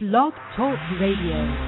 Blog Talk Radio.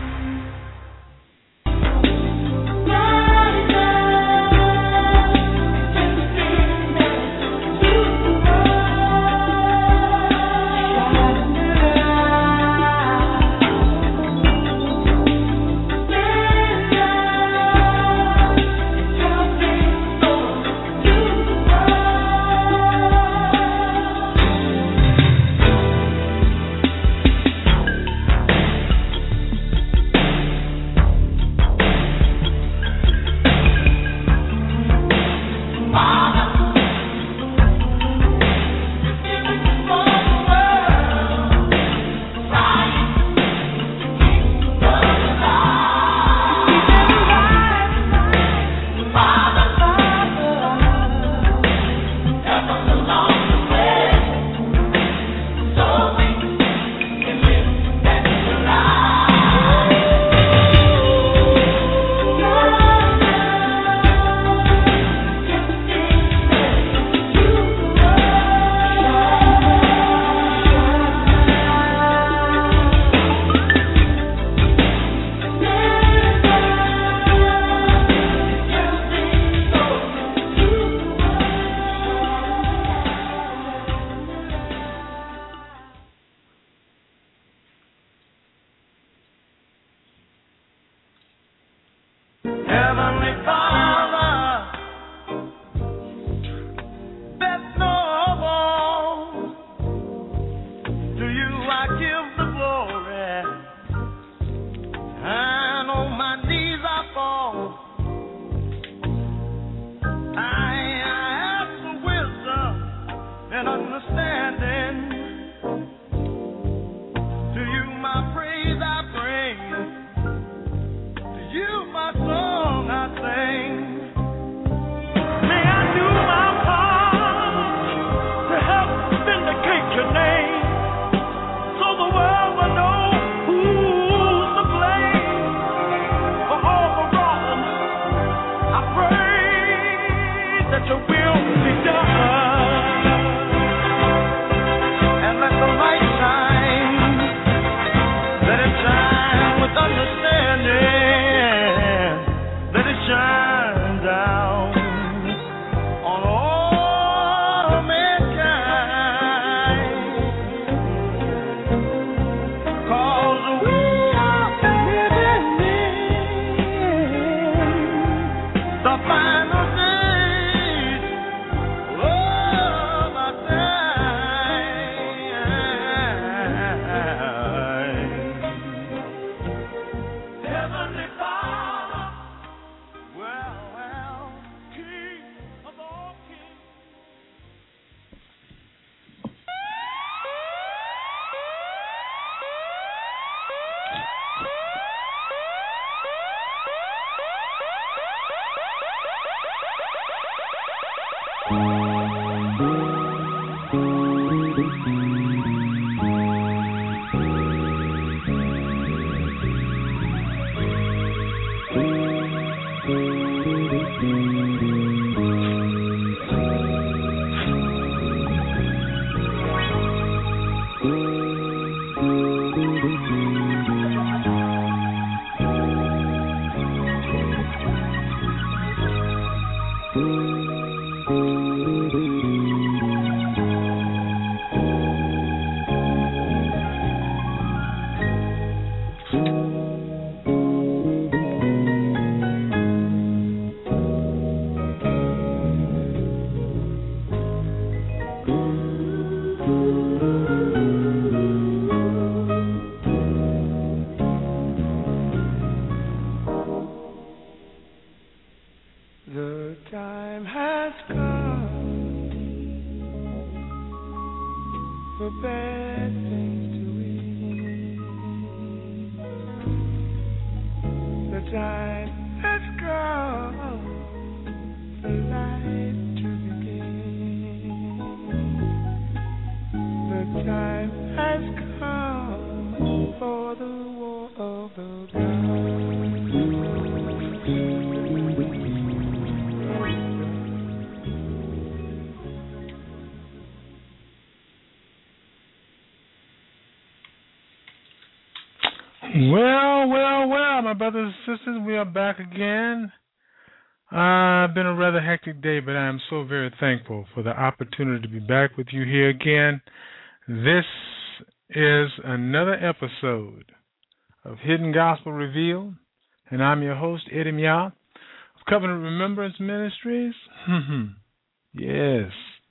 Well, my brothers and sisters, we are back again. Been a rather hectic day, but I am so very thankful for the opportunity to be back with you here again. This is another episode of Hidden Gospel Revealed, and I'm your host, Eddie Mya of Covenant Remembrance Ministries. Yes.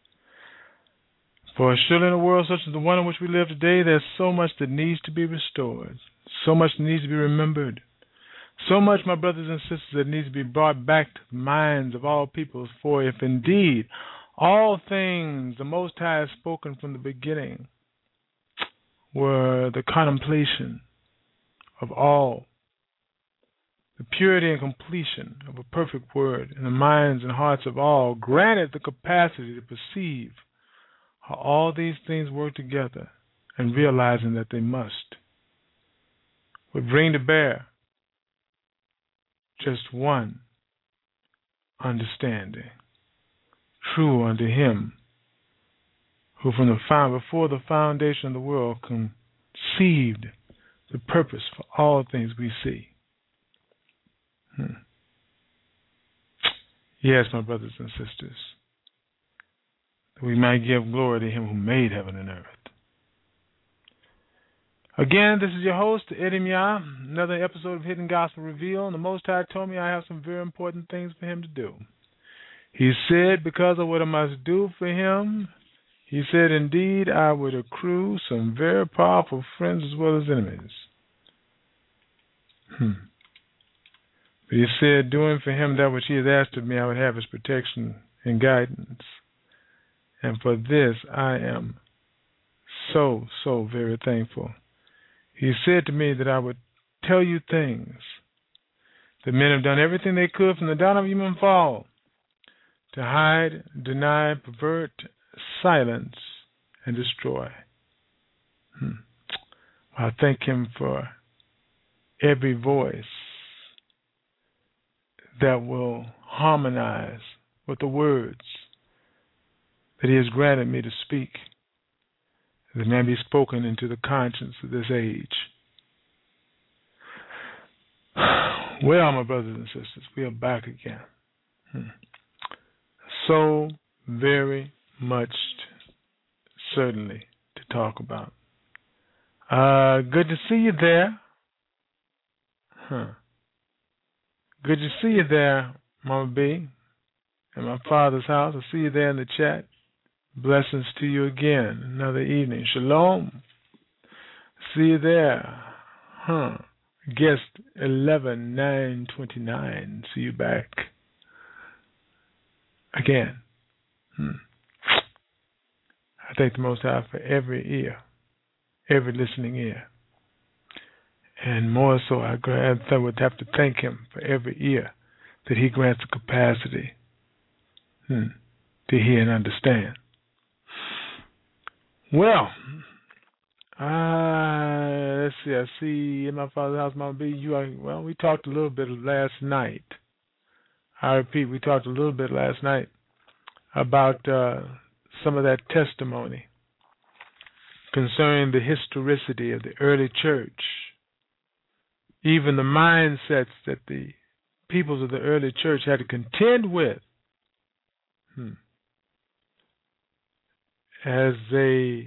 For surely in a world such as the one in which we live today, there's so much that needs to be restored, so much that needs to be remembered, so much, my brothers and sisters, that needs to be brought back to the minds of all peoples. For if indeed all things the Most High has spoken from the beginning were the contemplation of all, the purity and completion of a perfect word in the minds and hearts of all, granted the capacity to perceive how all these things work together and realizing that they must, would bring to bear just one understanding, true unto him who from before the foundation of the world conceived the purpose for all things we see. Yes, my brothers and sisters, that we might give glory to him who made heaven and earth. Again, this is your host, Eddie Mya, another episode of Hidden Gospel Revealed, and the Most High told me I have some very important things for him to do. He said, because of what I must do for him, he said, indeed, I would accrue some very powerful friends as well as enemies. But he said, doing for him that which he has asked of me, I would have his protection and guidance. And for this, I am so very thankful. He said to me that I would tell you things that men have done everything they could from the dawn of human fall to hide, deny, pervert, silence, and destroy. I thank him for every voice that will harmonize with the words that he has granted me to speak, that may be spoken into the conscience of this age. Well, my brothers and sisters, we are back again. So very much, certainly, to talk about. Good to see you there. Good to see you there, Mama B, in my father's house. I see you there in the chat. Blessings to you again. Another evening. Shalom. See you there. Guest 11929. See you back again. I thank the Most High for every ear, every listening ear. And more so, I would have to thank him for every ear that he grants the capacity to hear and understand. Well, let's see. I see in my father's house, Mama B. We talked a little bit last night. I repeat, we talked a little bit last night about some of that testimony concerning the historicity of the early church, even the mindsets that the peoples of the early church had to contend with as the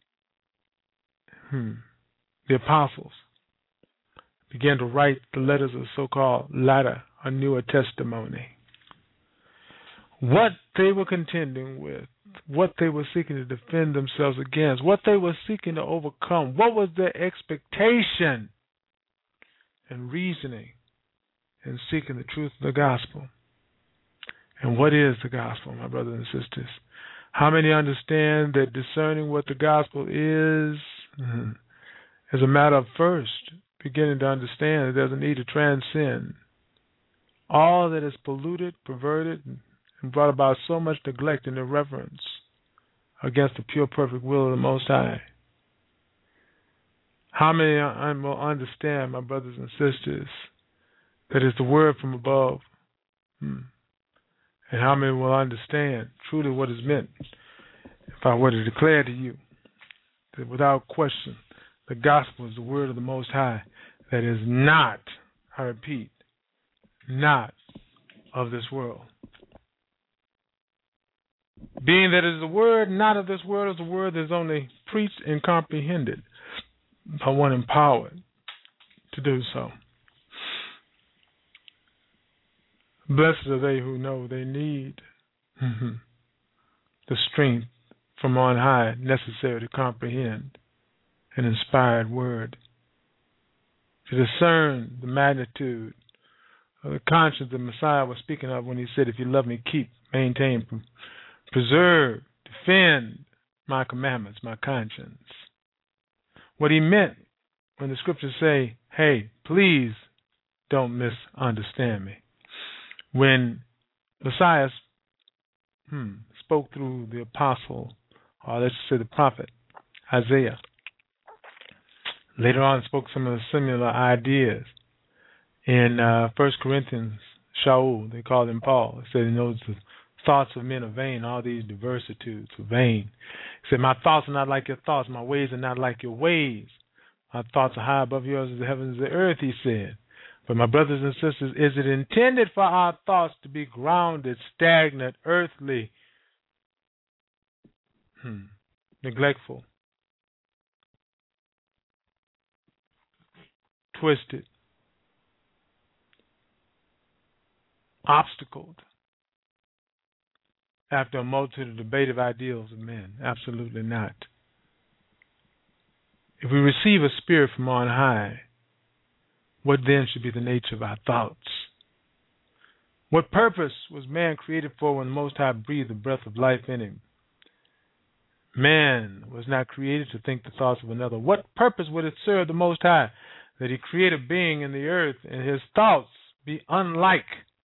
apostles began to write the letters of the so-called latter or newer testimony. What they were contending with, what they were seeking to defend themselves against, what they were seeking to overcome, what was their expectation and reasoning in seeking the truth of the gospel. And what is the gospel, my brothers and sisters? How many understand that discerning what the gospel is a matter of first beginning to understand that there's a need to transcend all that is polluted, perverted, and brought about so much neglect and irreverence against the pure, perfect will of the Most High? How many will understand, my brothers and sisters, that it's the word from above? And how many will understand truly what is meant if I were to declare to you that without question the gospel is the word of the Most High, that is not, I repeat, not of this world. Being that it is a word not of this world, is a word that is only preached and comprehended by one empowered to do so. Blessed are they who know they need the strength from on high necessary to comprehend an inspired word, to discern the magnitude of the conscience the Messiah was speaking of when he said, if you love me, keep, maintain, preserve, defend my commandments, my conscience. What he meant when the scriptures say, hey, please don't misunderstand me. When Messiah spoke through the apostle, or let's say the prophet, Isaiah, later on spoke some of the similar ideas. In 1 Corinthians, Shaul, they called him Paul. He said he knows the thoughts of men are vain, all these diversitudes are vain. He said, my thoughts are not like your thoughts, my ways are not like your ways. My thoughts are high above yours as the heavens and the earth, he said. But my brothers and sisters, is it intended for our thoughts to be grounded, stagnant, earthly, neglectful, twisted, obstacled after a multitude of debative ideals of men? Absolutely not. If we receive a spirit from on high, what then should be the nature of our thoughts? What purpose was man created for when the Most High breathed the breath of life in him? Man was not created to think the thoughts of another. What purpose would it serve the Most High that he create a being in the earth and his thoughts be unlike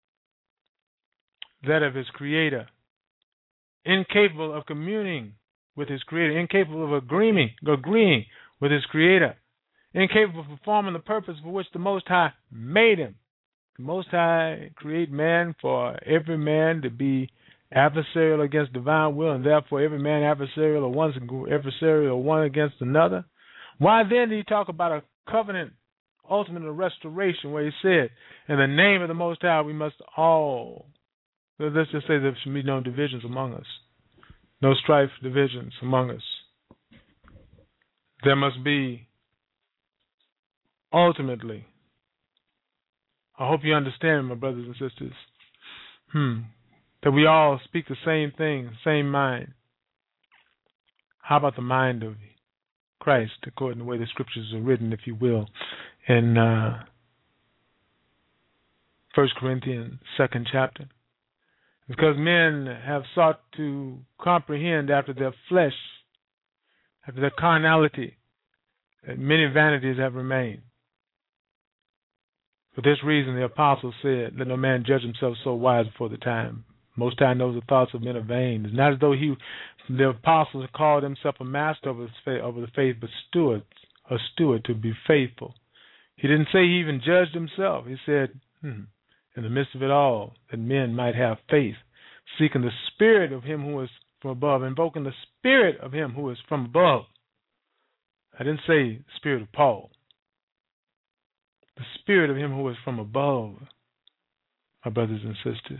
that of his creator, incapable of communing with his creator, incapable of agreeing with his creator, incapable of performing the purpose for which the Most High made him? The Most High create man for every man to be adversarial against divine will, and therefore every man adversarial or one against another. Why then did he talk about a covenant ultimate restoration where he said, in the name of the Most High we must all, let's just say there should be no divisions among us, no strife, divisions among us. There must be ultimately, I hope you understand, my brothers and sisters, that we all speak the same thing, same mind. How about the mind of Christ, according to the way the scriptures are written, if you will, in 1 Corinthians 2nd chapter? Because men have sought to comprehend after their flesh, after their carnality, that many vanities have remained. For this reason, the apostle said, let no man judge himself so wise before the time. Most High knows the thoughts of men are vain. It's not as though the apostles called himself a master over the faith, but a steward to be faithful. He didn't say he even judged himself. He said, in the midst of it all, that men might have faith, seeking the spirit of him who is from above, invoking the spirit of him who is from above. I didn't say the spirit of Paul. The spirit of him who is from above, my brothers and sisters.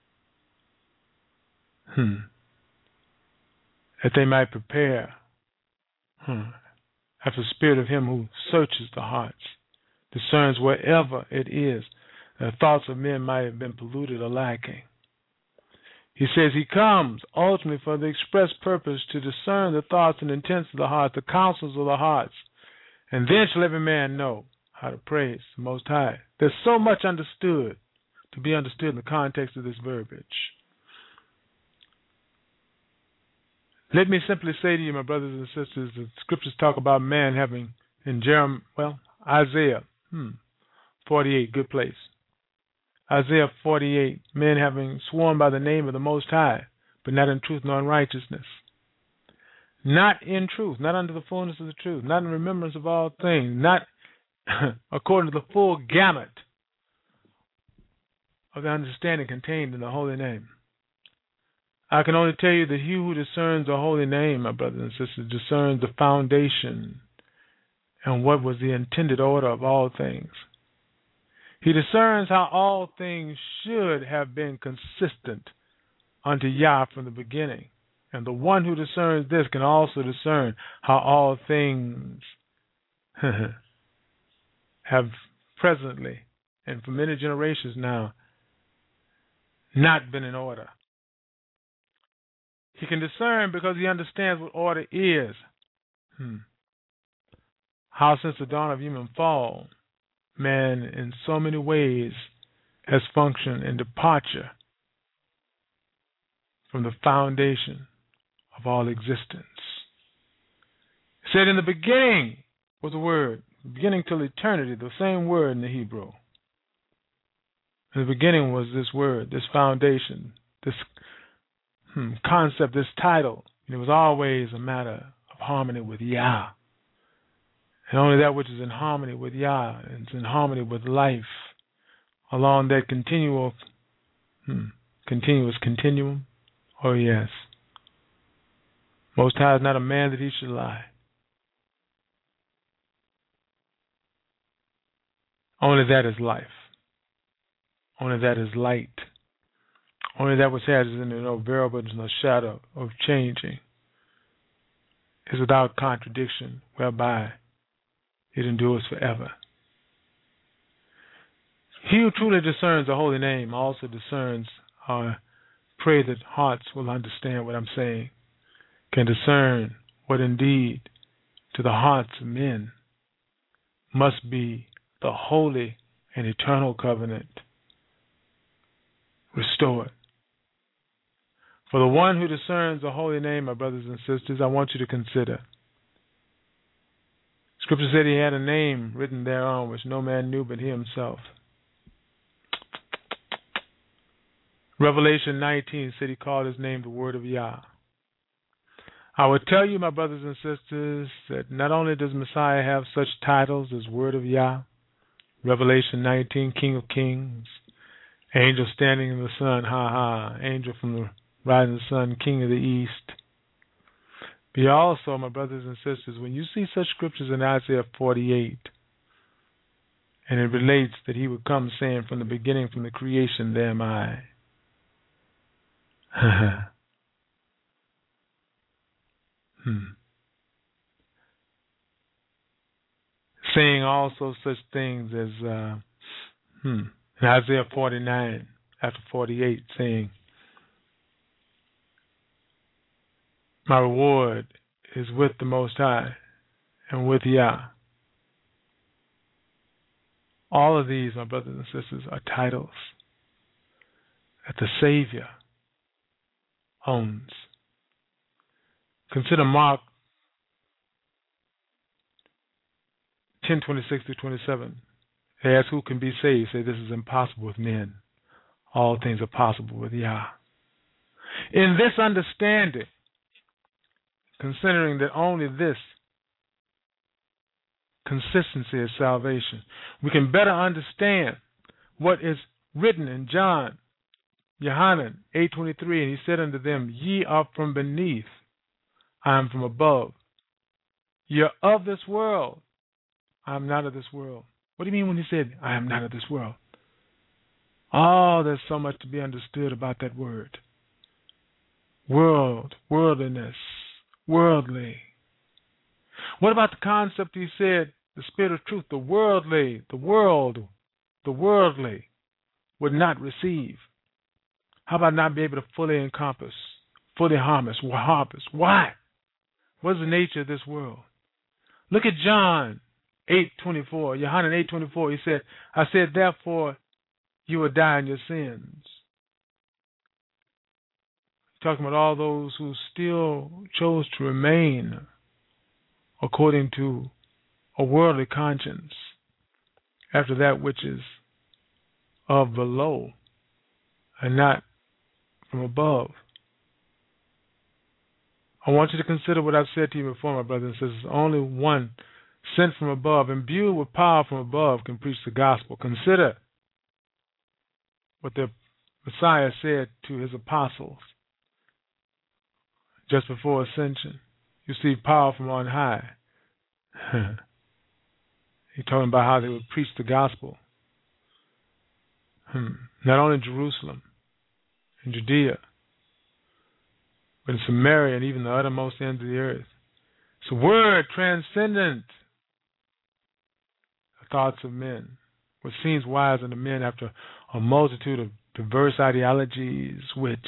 That they might prepare after the spirit of him who searches the hearts, discerns wherever it is the thoughts of men might have been polluted or lacking. He says he comes ultimately for the express purpose to discern the thoughts and intents of the heart, the counsels of the hearts, and then shall every man know how to praise the Most High. There's so much to be understood in the context of this verbiage. Let me simply say to you, my brothers and sisters, the scriptures talk about man having, in Isaiah 48, good place. Isaiah 48, men having sworn by the name of the Most High, but not in truth nor in righteousness. Not in truth, not under the fullness of the truth, not in remembrance of all things, not according to the full gamut of the understanding contained in the holy name. I can only tell you that he who discerns the holy name, my brothers and sisters, discerns the foundation and what was the intended order of all things. He discerns how all things should have been consistent unto Yah from the beginning. And the one who discerns this can also discern how all things have presently, and for many generations now, not been in order. He can discern because he understands what order is. How since the dawn of human fall, man in so many ways has functioned in departure from the foundation of all existence. He said, in the beginning was the word, beginning till eternity, the same word in the Hebrew. In the beginning was this word, this foundation, this concept, this title. And it was always a matter of harmony with Yah. And only that which is in harmony with Yah and is in harmony with life along that continuous continuum. Oh, yes. Most High is not a man that he should lie. Only that is life. Only that is light. Only that which has in it no variable, no shadow of changing, is without contradiction, whereby it endures forever. He who truly discerns the holy name also discerns, pray that hearts will understand what I'm saying, can discern what indeed to the hearts of men must be the holy and eternal covenant restored. For the one who discerns the holy name, my brothers and sisters, I want you to consider. Scripture said he had a name written thereon which no man knew but he himself. Revelation 19 said he called his name the Word of Yah. I would tell you, my brothers and sisters, that not only does Messiah have such titles as Word of Yah, Revelation 19, King of Kings, Angel standing in the sun, Angel from the rising sun, King of the East. But also, my brothers and sisters, when you see such scriptures in Isaiah 48, and it relates that he would come saying, from the beginning, from the creation, there am I. Saying also such things as in Isaiah 49, after 48, saying, my reward is with the Most High and with Yah. All of these, my brothers and sisters, are titles that the Savior owns. Consider Mark 10:26-27. They ask who can be saved. Say this is impossible with men. All things are possible with Yah. In this understanding, considering that only this consistency is salvation, we can better understand what is written in John, Yohanan 8:23, and he said unto them, ye are from beneath, I am from above. You're of this world, I am not of this world. What do you mean when he said, I am not of this world? Oh, there's so much to be understood about that word. World, worldliness, worldly. What about the concept he said, the spirit of truth, the worldly, the worldly would not receive? How about not be able to fully encompass, fully harvest? Why? What is the nature of this world? Look at John 8:24, Yohanan 8:24. He said, I said, therefore you will die in your sins. Talking about all those who still chose to remain according to a worldly conscience after that which is of below and not from above. I want you to consider what I've said to you before, my brothers and sisters. Only one sent from above, imbued with power from above, can preach the gospel. Consider what the Messiah said to his apostles just before ascension. You see power from on high. He's talking about how they would preach the gospel. Not only in Jerusalem, in Judea, but in Samaria and even the uttermost ends of the earth. It's a word transcendent the thoughts of men, what seems wise unto men after a multitude of diverse ideologies which,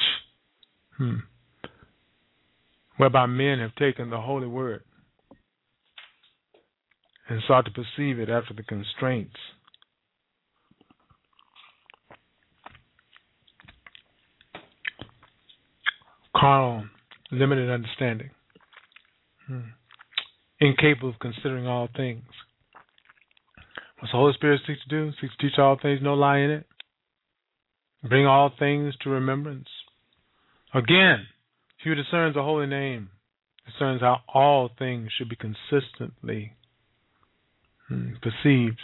whereby men have taken the holy word and sought to perceive it after the constraints carnal, limited understanding, incapable of considering all things. What's the Holy Spirit seek to do? Seeks to teach all things, no lie in it. Bring all things to remembrance. Again, he who discerns the holy name discerns how all things should be consistently perceived.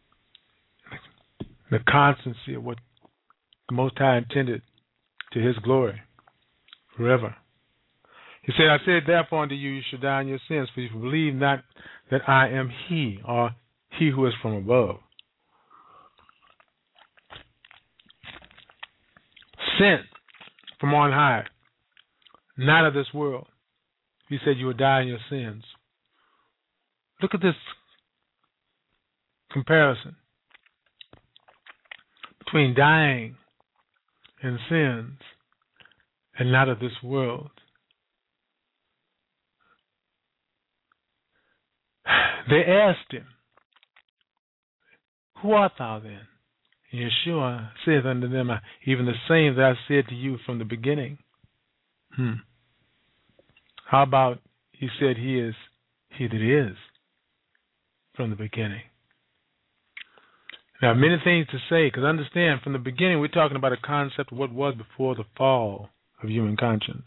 The constancy of what the Most High intended to his glory forever. He said, I said, therefore unto you, you shall die in your sins, for you believe not that I am he, or he who is from above. Sent from on high, not of this world. He said you will die in your sins. Look at this comparison between dying in sins and not of this world. They asked him, who art thou then? And Yeshua saith unto them, even the same that I said to you from the beginning. How about he said he is he that is from the beginning? Now, many things to say, because understand, from the beginning, we're talking about a concept of what was before the fall of human conscience.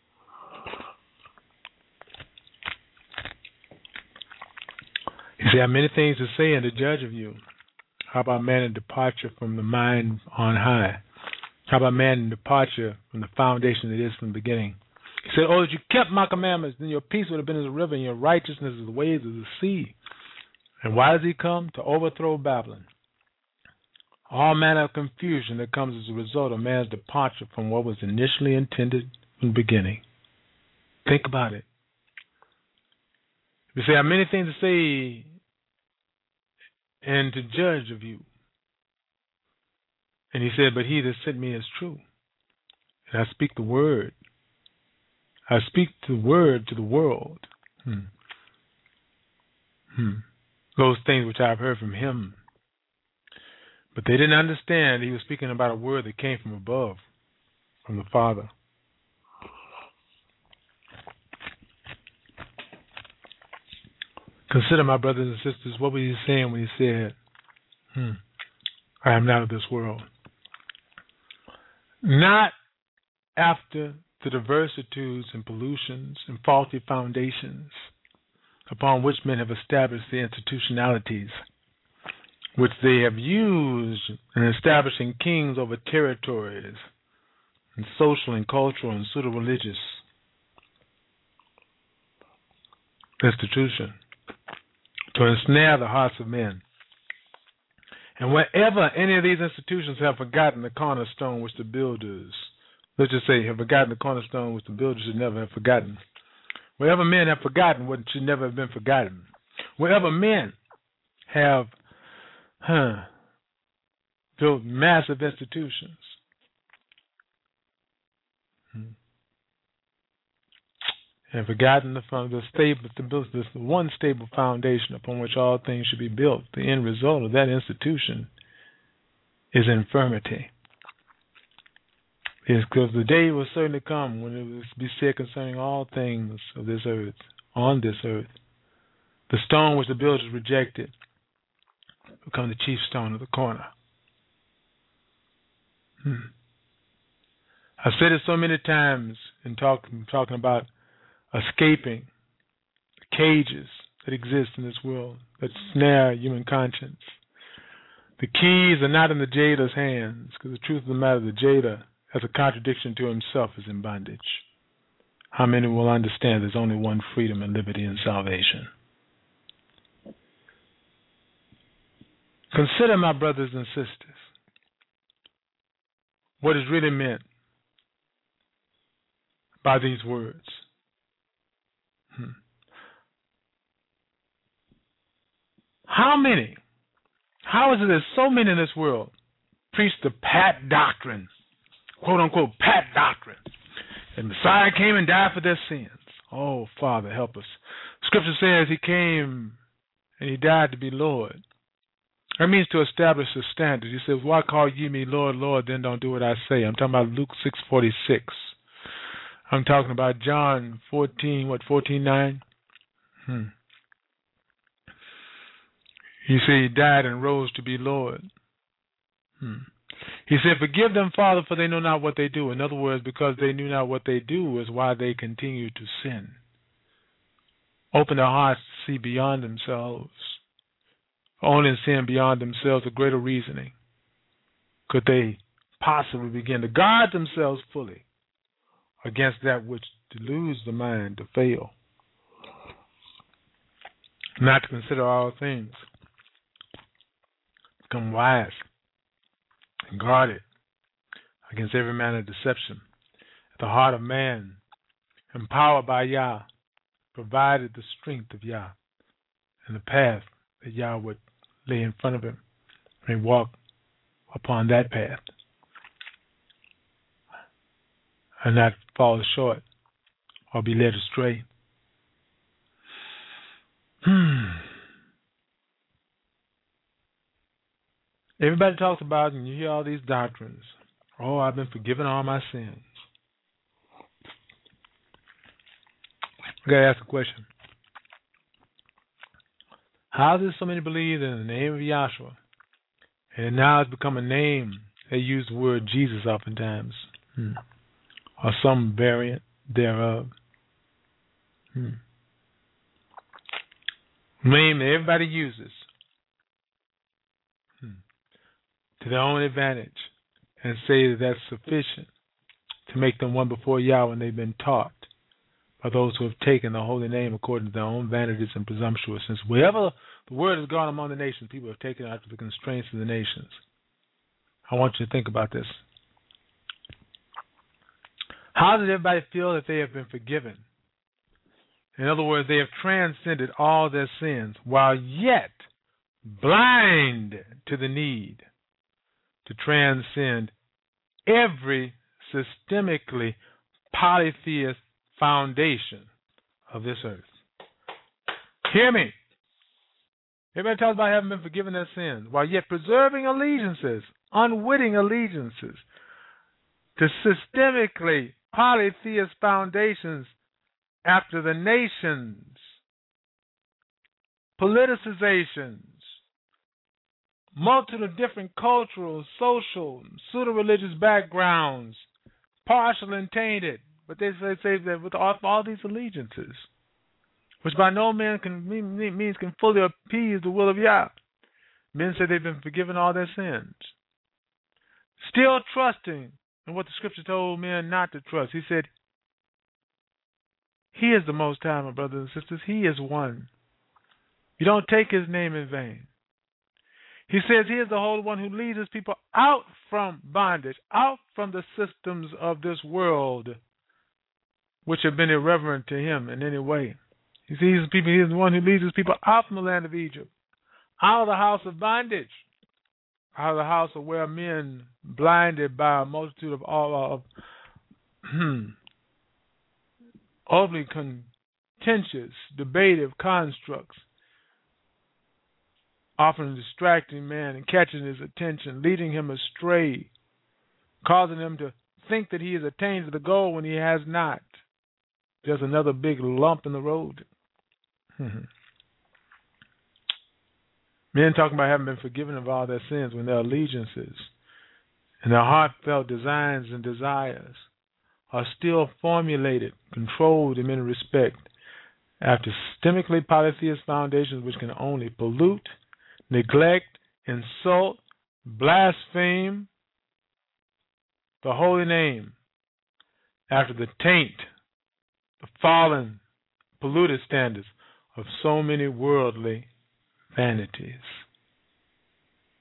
He said, I have many things to say and to judge of you. How about man in departure from the mind on high? How about man in departure from the foundation that is from the beginning? He said, oh, that you kept my commandments, then your peace would have been as a river, and your righteousness as the waves of the sea. And why does he come? To overthrow Babylon. All manner of confusion that comes as a result of man's departure from what was initially intended from the beginning. Think about it. You say, I have many things to say and to judge of you. And he said, but he that sent me is true. And I speak the word. I speak the word to the world. Those things which I have heard from him. But they didn't understand he was speaking about a word that came from above, from the Father. Consider, my brothers and sisters, what was he saying when he said, I am not of this world. Not after the diversities and pollutions and faulty foundations upon which men have established the institutionalities which they have used in establishing kings over territories and social and cultural and pseudo-religious institution to ensnare the hearts of men. And wherever any of these institutions have forgotten the cornerstone which the builders, let's just say, have forgotten the cornerstone which the builders should never have forgotten. Wherever men have forgotten what should never have been forgotten. Wherever men have built massive institutions. And forgotten the one stable foundation upon which all things should be built. The end result of that institution is infirmity. Yes, because the day will certainly come when it will be said concerning all things of this earth, on this earth, the stone which the builders rejected become the chief stone of the corner. I've said it so many times in talking about escaping the cages that exist in this world that snare human conscience. The keys are not in the jailer's hands, because the truth of the matter, the jailer, as a contradiction to himself, is in bondage. How many will understand there's only one freedom and liberty and salvation? Consider, my brothers and sisters, what is really meant by these words. How is it that so many in this world preach the pat doctrine, quote unquote pat doctrine, that Messiah came and died for their sins? Oh, Father, help us. Scripture says he came and he died to be Lord. That means to establish a standard. He says, why call ye me Lord, Lord, then don't do what I say? I'm talking about Luke 6:46. I'm talking about John 14:9? He said he died and rose to be Lord. He said, forgive them, Father, for they know not what they do. In other words, because they knew not what they do is why they continue to sin. Open their hearts to see beyond themselves. Only in seeing beyond themselves a greater reasoning could they possibly begin to guard themselves fully against that which deludes the mind to fail. Not to consider all things. Become wise and guarded against every manner of deception. The heart of man, empowered by Yah, provided the strength of Yah and the path that Yah would lay in front of him and walk upon that path and not fall short or be led astray. Everybody talks about, and you hear all these doctrines. Oh, I've been forgiven all my sins. I got to ask a question. How is it so many believe in the name of Yahshua, and now it's become a name? They use the word Jesus oftentimes, or some variant thereof. Name that everybody uses to their own advantage, and say that that's sufficient to make them one before Yah when they've been taught by those who have taken the holy name according to their own vanities and presumptuousness. Wherever the word has gone among the nations, people have taken it after the constraints of the nations. I want you to think about this. How does everybody feel that they have been forgiven? In other words, they have transcended all their sins while yet blind to the need to transcend every systemically polytheist foundation of this earth. Hear me. Everybody talks about having been forgiven their sins while yet preserving allegiances, unwitting allegiances to systemically polytheist foundations after the nations, politicizations, multitude of different cultural, social, pseudo-religious backgrounds, partial and tainted, but they say that with all these allegiances, which by no means can fully appease the will of Yah, men say they've been forgiven all their sins, still trusting in what the Scripture told men not to trust. He said, He is the Most High, my brothers and sisters. He is one. You don't take His name in vain. He says He is the Holy One who leads His people out from bondage, out from the systems of this world, which have been irreverent to Him in any way. He sees people. He is the one who leads His people out from the land of Egypt, out of the house of bondage, out of the house of where men, blinded by a multitude of overly contentious, debative constructs, often distracting man and catching his attention, leading him astray, causing him to think that he has attained to the goal when he has not. Just another big lump in the road. Men talking about having been forgiven of all their sins when their allegiances and their heartfelt designs and desires are still formulated, controlled in many respects, after systemically polytheist foundations which can only pollute, neglect, insult, blaspheme the holy name, after the taint, the fallen, polluted standards of so many worldly vanities.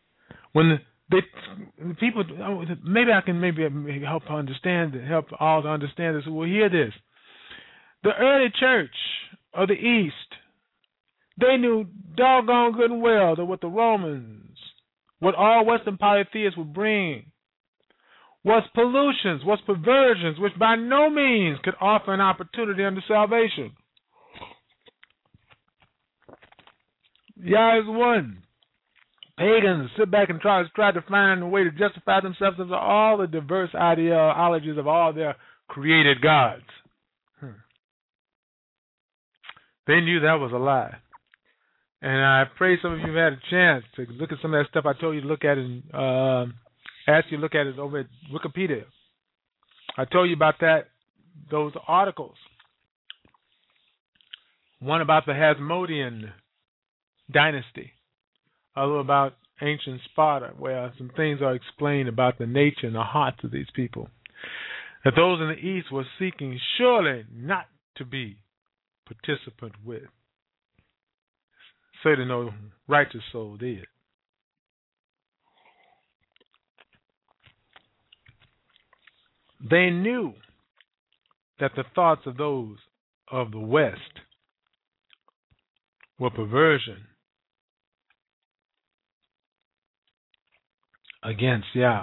When the people, maybe I can help help all to understand this who will hear this. The early church of the East, they knew doggone good and well that what the Romans, what all Western polytheists would bring, was pollutions, was perversions, which by no means could offer an opportunity unto salvation. Yah is one. Pagans sit back and try to find a way to justify themselves of all the diverse ideologies of all their created gods. They knew that was a lie. And I pray some of you have had a chance to look at some of that stuff I told you to look at and ask you to look at it over at Wikipedia. I told you about those articles. One about the Hasmonean dynasty. Other about ancient Sparta, where some things are explained about the nature and the hearts of these people. That those in the East were seeking surely not to be participant with. Certainly no righteous soul did. They knew that the thoughts of those of the West were perversion against Yah.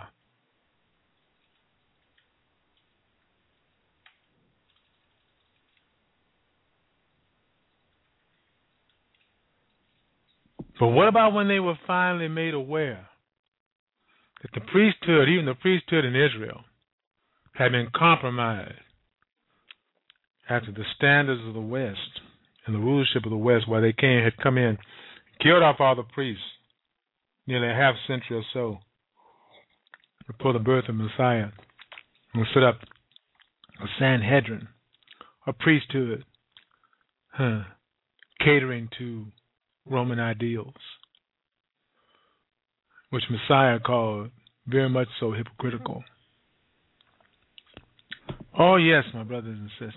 But what about when they were finally made aware that the priesthood, even the priesthood in Israel, had been compromised after the standards of the West and the rulership of the West, where they had come in, killed off all the priests, nearly a half century or so, before the birth of Messiah, and set up a Sanhedrin, a priesthood, catering to Roman ideals, which Messiah called very much so hypocritical. Oh yes, my brothers and sisters.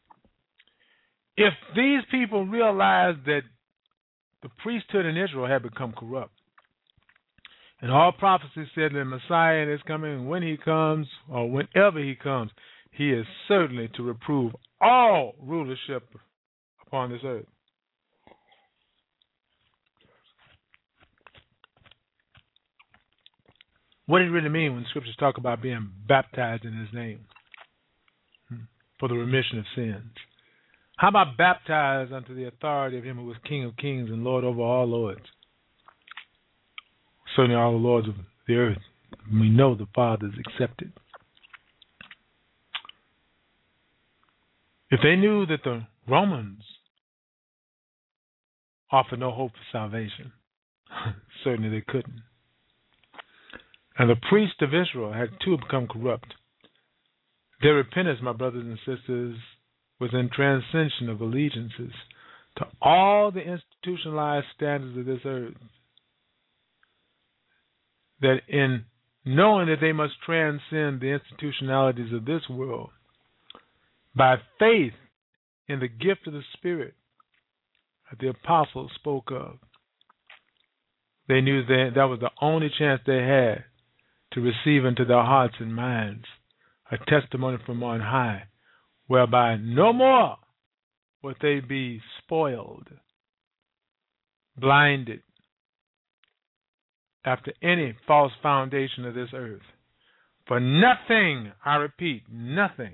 If these people realized that the priesthood in Israel had become corrupt, and all prophecy said that Messiah is coming, and when he comes, or whenever he comes, he is certainly to reprove all rulership upon this earth. What does it really mean when scriptures talk about being baptized in his name for the remission of sins? How about baptized unto the authority of him who is King of kings and Lord over all lords? Certainly all the lords of the earth. We know the Father is accepted. If they knew that the Romans offered no hope for salvation, certainly they couldn't. And the priests of Israel had too become corrupt. Their repentance, my brothers and sisters, was in transcension of allegiances to all the institutionalized standards of this earth. That in knowing that they must transcend the institutionalities of this world, by faith in the gift of the Spirit that the apostles spoke of, they knew that was the only chance they had to receive into their hearts and minds a testimony from on high, whereby no more would they be spoiled, blinded, after any false foundation of this earth. For nothing, I repeat, nothing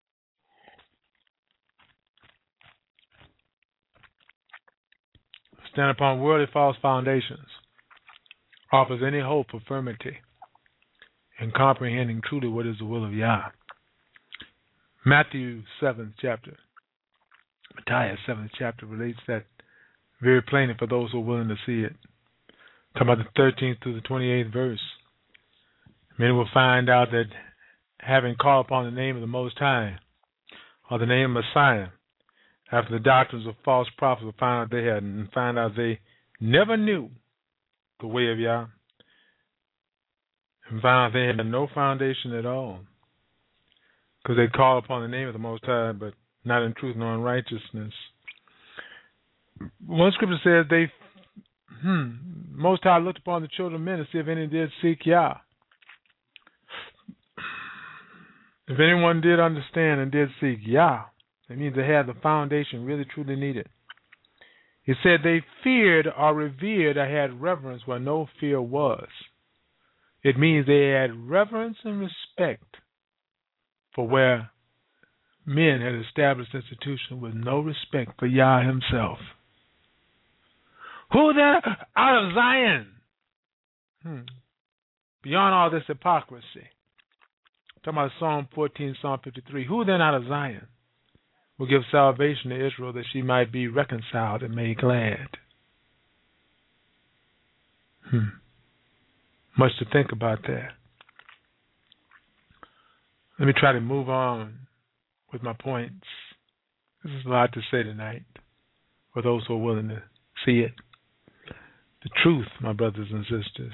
stand upon worldly false foundations offers any hope of firmity in comprehending truly what is the will of Yah. Matthew 7th chapter, Matthias 7th chapter relates that very plainly for those who are willing to see it. Talking about the 13th through the 28th verse. Many will find out that having called upon the name of the Most High, or the name of Messiah, after the doctrines of false prophets will find out they never knew the way of Yah, and found out they had no foundation at all, because they called upon the name of the Most High, but not in truth nor in righteousness. One scripture says Most High looked upon the children of men to see if any did seek Yah. If anyone did understand and did seek Yah, it means they had the foundation really truly needed. He said they feared or revered or had reverence where no fear was. It means they had reverence and respect for where men had established institutions with no respect for Yah himself. Who then out of Zion? Beyond all this hypocrisy. Talking about Psalm 14, Psalm 53. Who then out of Zion will give salvation to Israel that she might be reconciled and made glad? Much to think about that. Let me try to move on with my points. This is a lot to say tonight for those who are willing to see it. The truth, my brothers and sisters.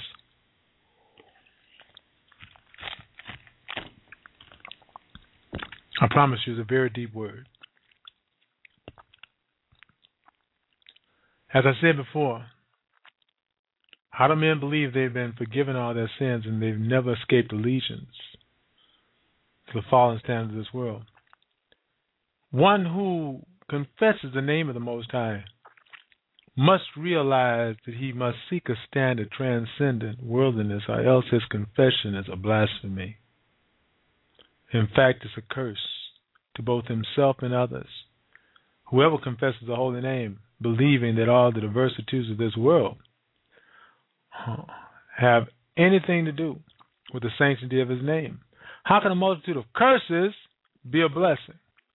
I promise you, it's a very deep word. As I said before, how do men believe they've been forgiven all their sins and they've never escaped allegiance to the fallen standards of this world? One who confesses the name of the Most High must realize that he must seek a standard transcendent worldliness, or else his confession is a blasphemy. In fact, it's a curse to both himself and others. Whoever confesses the holy name, believing that all the diversities of this world have anything to do with the sanctity of his name, how can a multitude of curses be a blessing?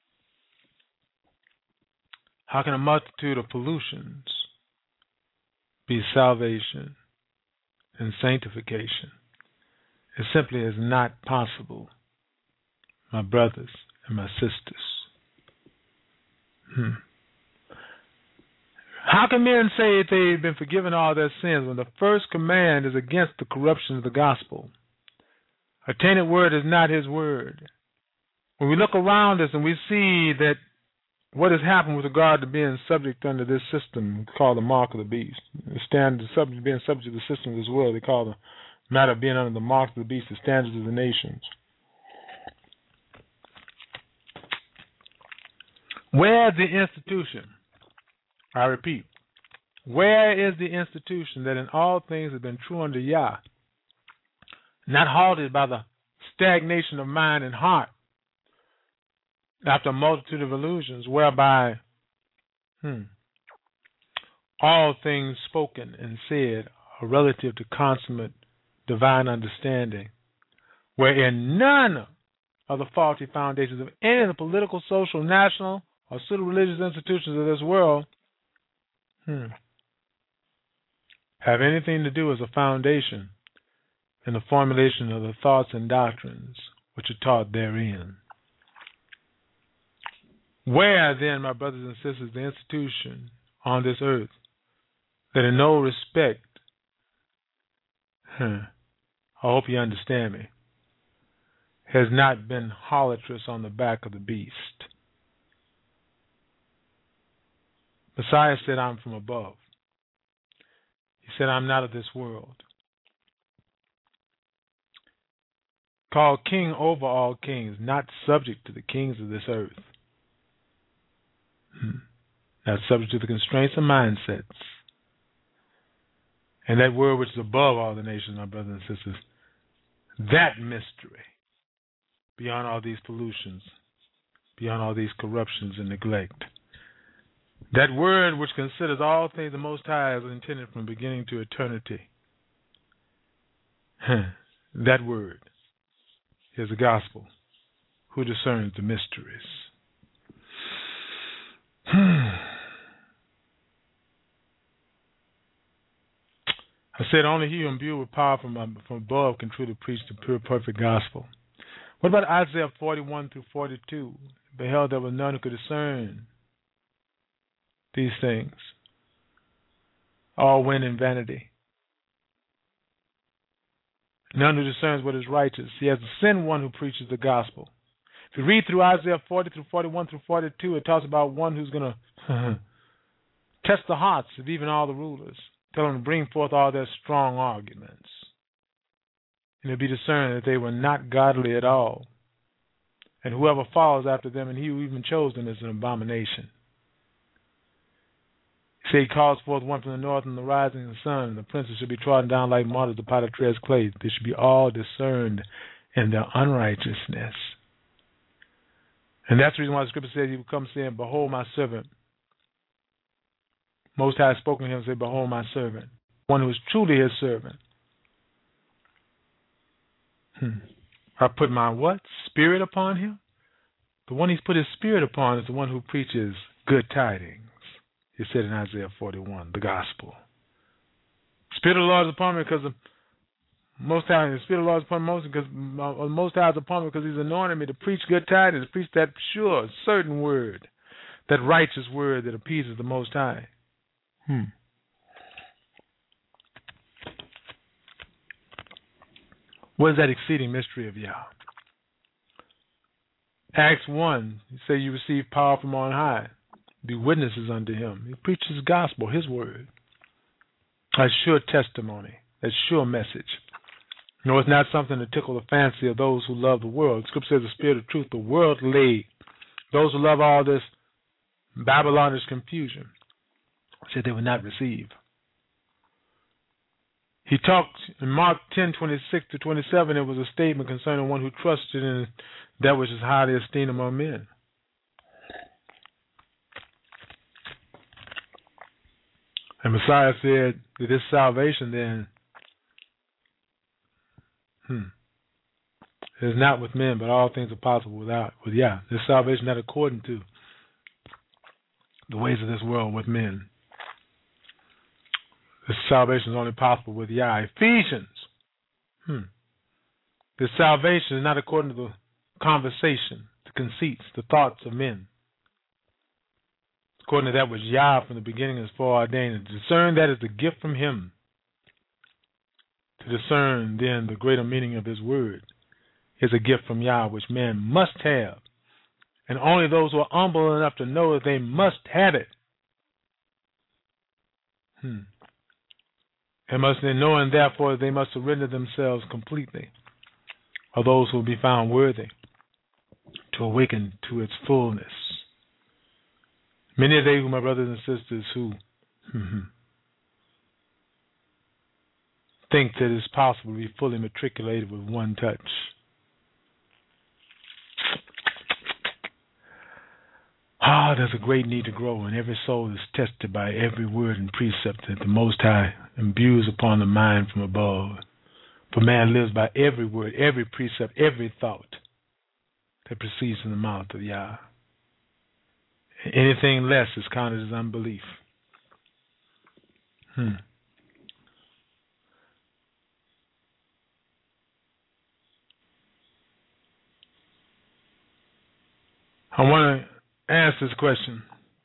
How can a multitude of pollutions be salvation and sanctification? It simply is not possible, my brothers and my sisters. How can men say that they've been forgiven all their sins when the first command is against the corruption of the gospel? A tainted word is not his word. When we look around us and we see that what has happened with regard to being subject under this system called the mark of the beast, being subject to the system of this world, they call the matter of being under the mark of the beast, the standards of the nations. Where is the institution? I repeat, where is the institution that in all things has been true unto Yah, not halted by the stagnation of mind and heart, after a multitude of illusions, whereby all things spoken and said are relative to consummate divine understanding, wherein none of the faulty foundations of any of the political, social, national, or pseudo-religious institutions of this world have anything to do as a foundation in the formulation of the thoughts and doctrines which are taught therein. Where, then, my brothers and sisters, the institution on this earth that in no respect, I hope you understand me, has not been harlotry on the back of the beast? Messiah said, I'm from above. He said, I'm not of this world. Called king over all kings, not subject to the kings of this earth. Not subject to the constraints and mindsets. And that word which is above all the nations, my brothers and sisters, that mystery, beyond all these pollutions, beyond all these corruptions and neglect, that word which considers all things the Most High has intended from beginning to eternity, that word is the gospel, who discerns the mysteries. I said only he imbued with power from above can truly preach the pure, perfect gospel. What about Isaiah 41 through 42? Beheld there was none who could discern these things. All wind and vanity. None who discerns what is righteous. He has to send one who preaches the gospel. If you read through Isaiah 40 through 41 through 42, it talks about one who's going to test the hearts of even all the rulers, Tell them to bring forth all their strong arguments. And it'll be discerned that they were not godly at all. And whoever follows after them, and he who even chose them, is an abomination. He said he calls forth one from the north and the rising of the sun, and the princes shall be trodden down like mortar, the potter treads clay. They should be all discerned in their unrighteousness. And that's the reason why the scripture says he will come saying, behold my servant. Most High has spoken to him and said, behold my servant. One who is truly his servant. I put my what? Spirit upon him? The one he's put his spirit upon is the one who preaches good tidings. He said in Isaiah 41, the gospel. Spirit of the Lord is upon me because the Most High, the Spirit of the Lord is upon Moses because the Most High is upon me because he's anointed me to preach good tidings, to preach that sure, certain word, that righteous word that appeases the Most High. What is that exceeding mystery of Yah? Acts 1, he said you receive power from on high. Be witnesses unto him. He preaches his gospel, his word. A sure testimony, a sure message. No, it's not something to tickle the fancy of those who love the world. The scripture says the spirit of truth, the worldly, those who love all this Babylonish confusion, said they would not receive. He talked in Mark 10:26-27. It was a statement concerning one who trusted in that which is highly esteemed among men. And Messiah said that this salvation then is not with men, but all things are possible with Yah. This salvation not according to the ways of this world with men. This salvation is only possible with Yah. Ephesians. This salvation is not according to the conversation, the conceits, the thoughts of men. According to that which Yah from the beginning has foreordained. And to discern that is the gift from him. To discern then the greater meaning of his word is a gift from Yah which man must have. And only those who are humble enough to know that they must have it. And must then know, and therefore they must surrender themselves completely, are those who will be found worthy to awaken to its fullness. Many are they, my brothers and sisters, who think that it's possible to be fully matriculated with one touch. There's a great need to grow, and every soul is tested by every word and precept that the Most High imbues upon the mind from above. For man lives by every word, every precept, every thought that proceeds from the mouth of Yah. Anything less is counted as unbelief. I want to ask this question.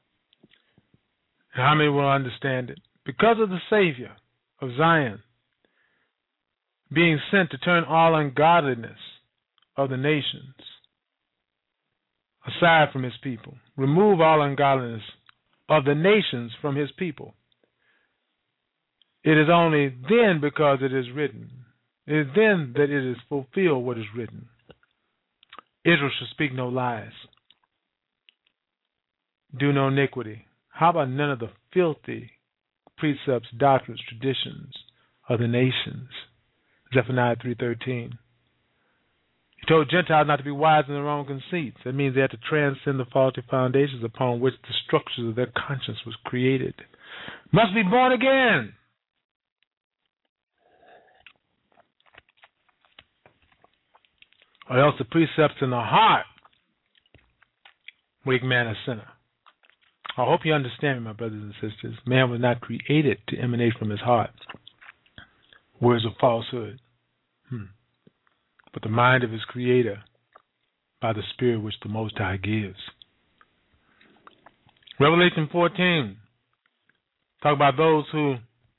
How many will understand it? Because of the Savior of Zion being sent to turn all ungodliness of the nations aside from his people, remove all ungodliness of the nations from his people. It is only then because it is written. It is then that it is fulfilled what is written. Israel shall speak no lies. Do no iniquity. How about none of the filthy precepts, doctrines, traditions of the nations? Zephaniah 3:13. He told Gentiles not to be wise in their own conceits. That means they had to transcend the faulty foundations upon which the structures of their conscience was created. Must be born again. Or else the precepts in the heart make man a sinner. I hope you understand me, my brothers and sisters. Man was not created to emanate from his heart words of falsehood, but the mind of his Creator by the Spirit which the Most High gives. Revelation 14, talk about those who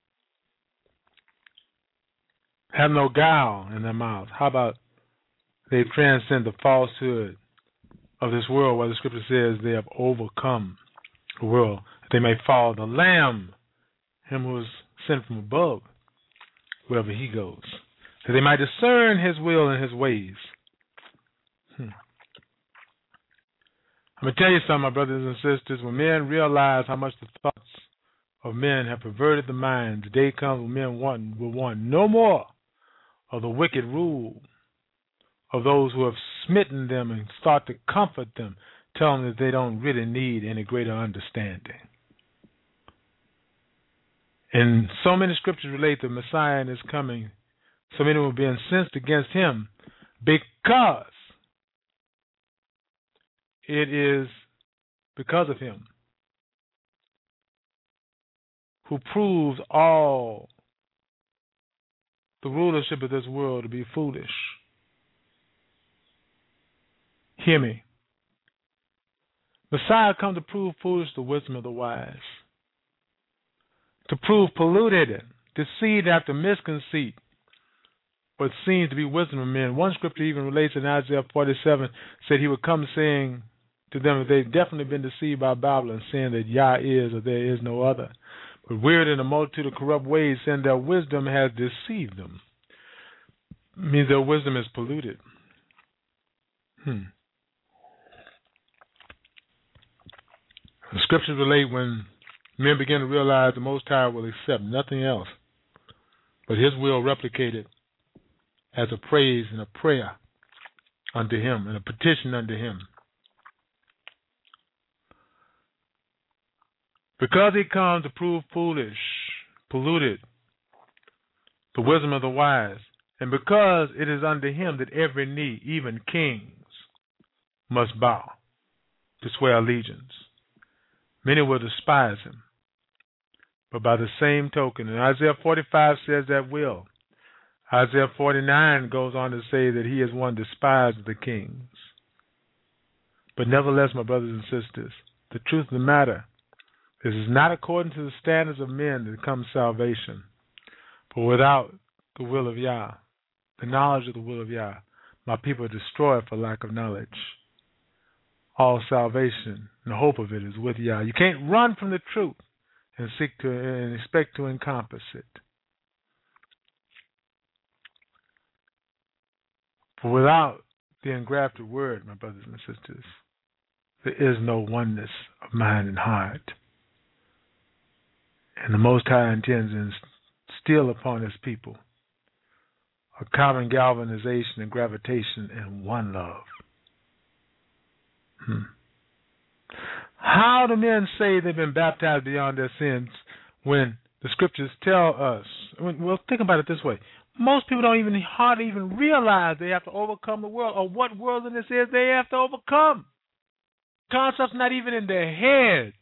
have no guile in their mouths. How about they transcend the falsehood of this world, where the Scripture says they have overcome the world, that they may follow the Lamb, him who was sent from above wherever he goes, that they might discern his will and his ways. I'm going to tell you something, my brothers and sisters. When men realize how much the thoughts of men have perverted the mind, the day comes when men will want no more of the wicked rule of those who have smitten them and start to comfort them, tell them that they don't really need any greater understanding. And so many scriptures relate the Messiah and his coming. So many will be incensed against him because it is because of him who proves all the rulership of this world to be foolish. Hear me. Messiah come to prove foolish the wisdom of the wise, to prove polluted, deceived after misconceit, what seems to be wisdom of men. One scripture even relates in Isaiah 47, said he would come saying to them that they've definitely been deceived by Babylon, saying that Yah is or there is no other. But weird in a multitude of corrupt ways, saying their wisdom has deceived them. It means their wisdom is polluted. The scriptures relate when men begin to realize the Most High will accept nothing else but his will replicated as a praise and a prayer unto him and a petition unto him. Because he comes to prove foolish, polluted, the wisdom of the wise, and because it is unto him that every knee, even kings, must bow to swear allegiance. Many will despise him. But by the same token, and Isaiah 45 says that will. Isaiah 49 goes on to say that he is one despised of the kings. But nevertheless, my brothers and sisters, the truth of the matter is not according to the standards of men that comes salvation. For without the will of Yah, the knowledge of the will of Yah, my people are destroyed for lack of knowledge. All salvation and the hope of it is with Yah. You can't run from the truth and seek to and expect to encompass it. For without the engrafted word, my brothers and sisters, there is no oneness of mind and heart. And the Most High intends to instill upon his people a common galvanization and gravitation in one love. How do men say they've been baptized beyond their sins when the scriptures tell us? Well, think about it this way. Most people don't hardly even realize they have to overcome the world, or what worldliness is they have to overcome. Concepts not even in their heads.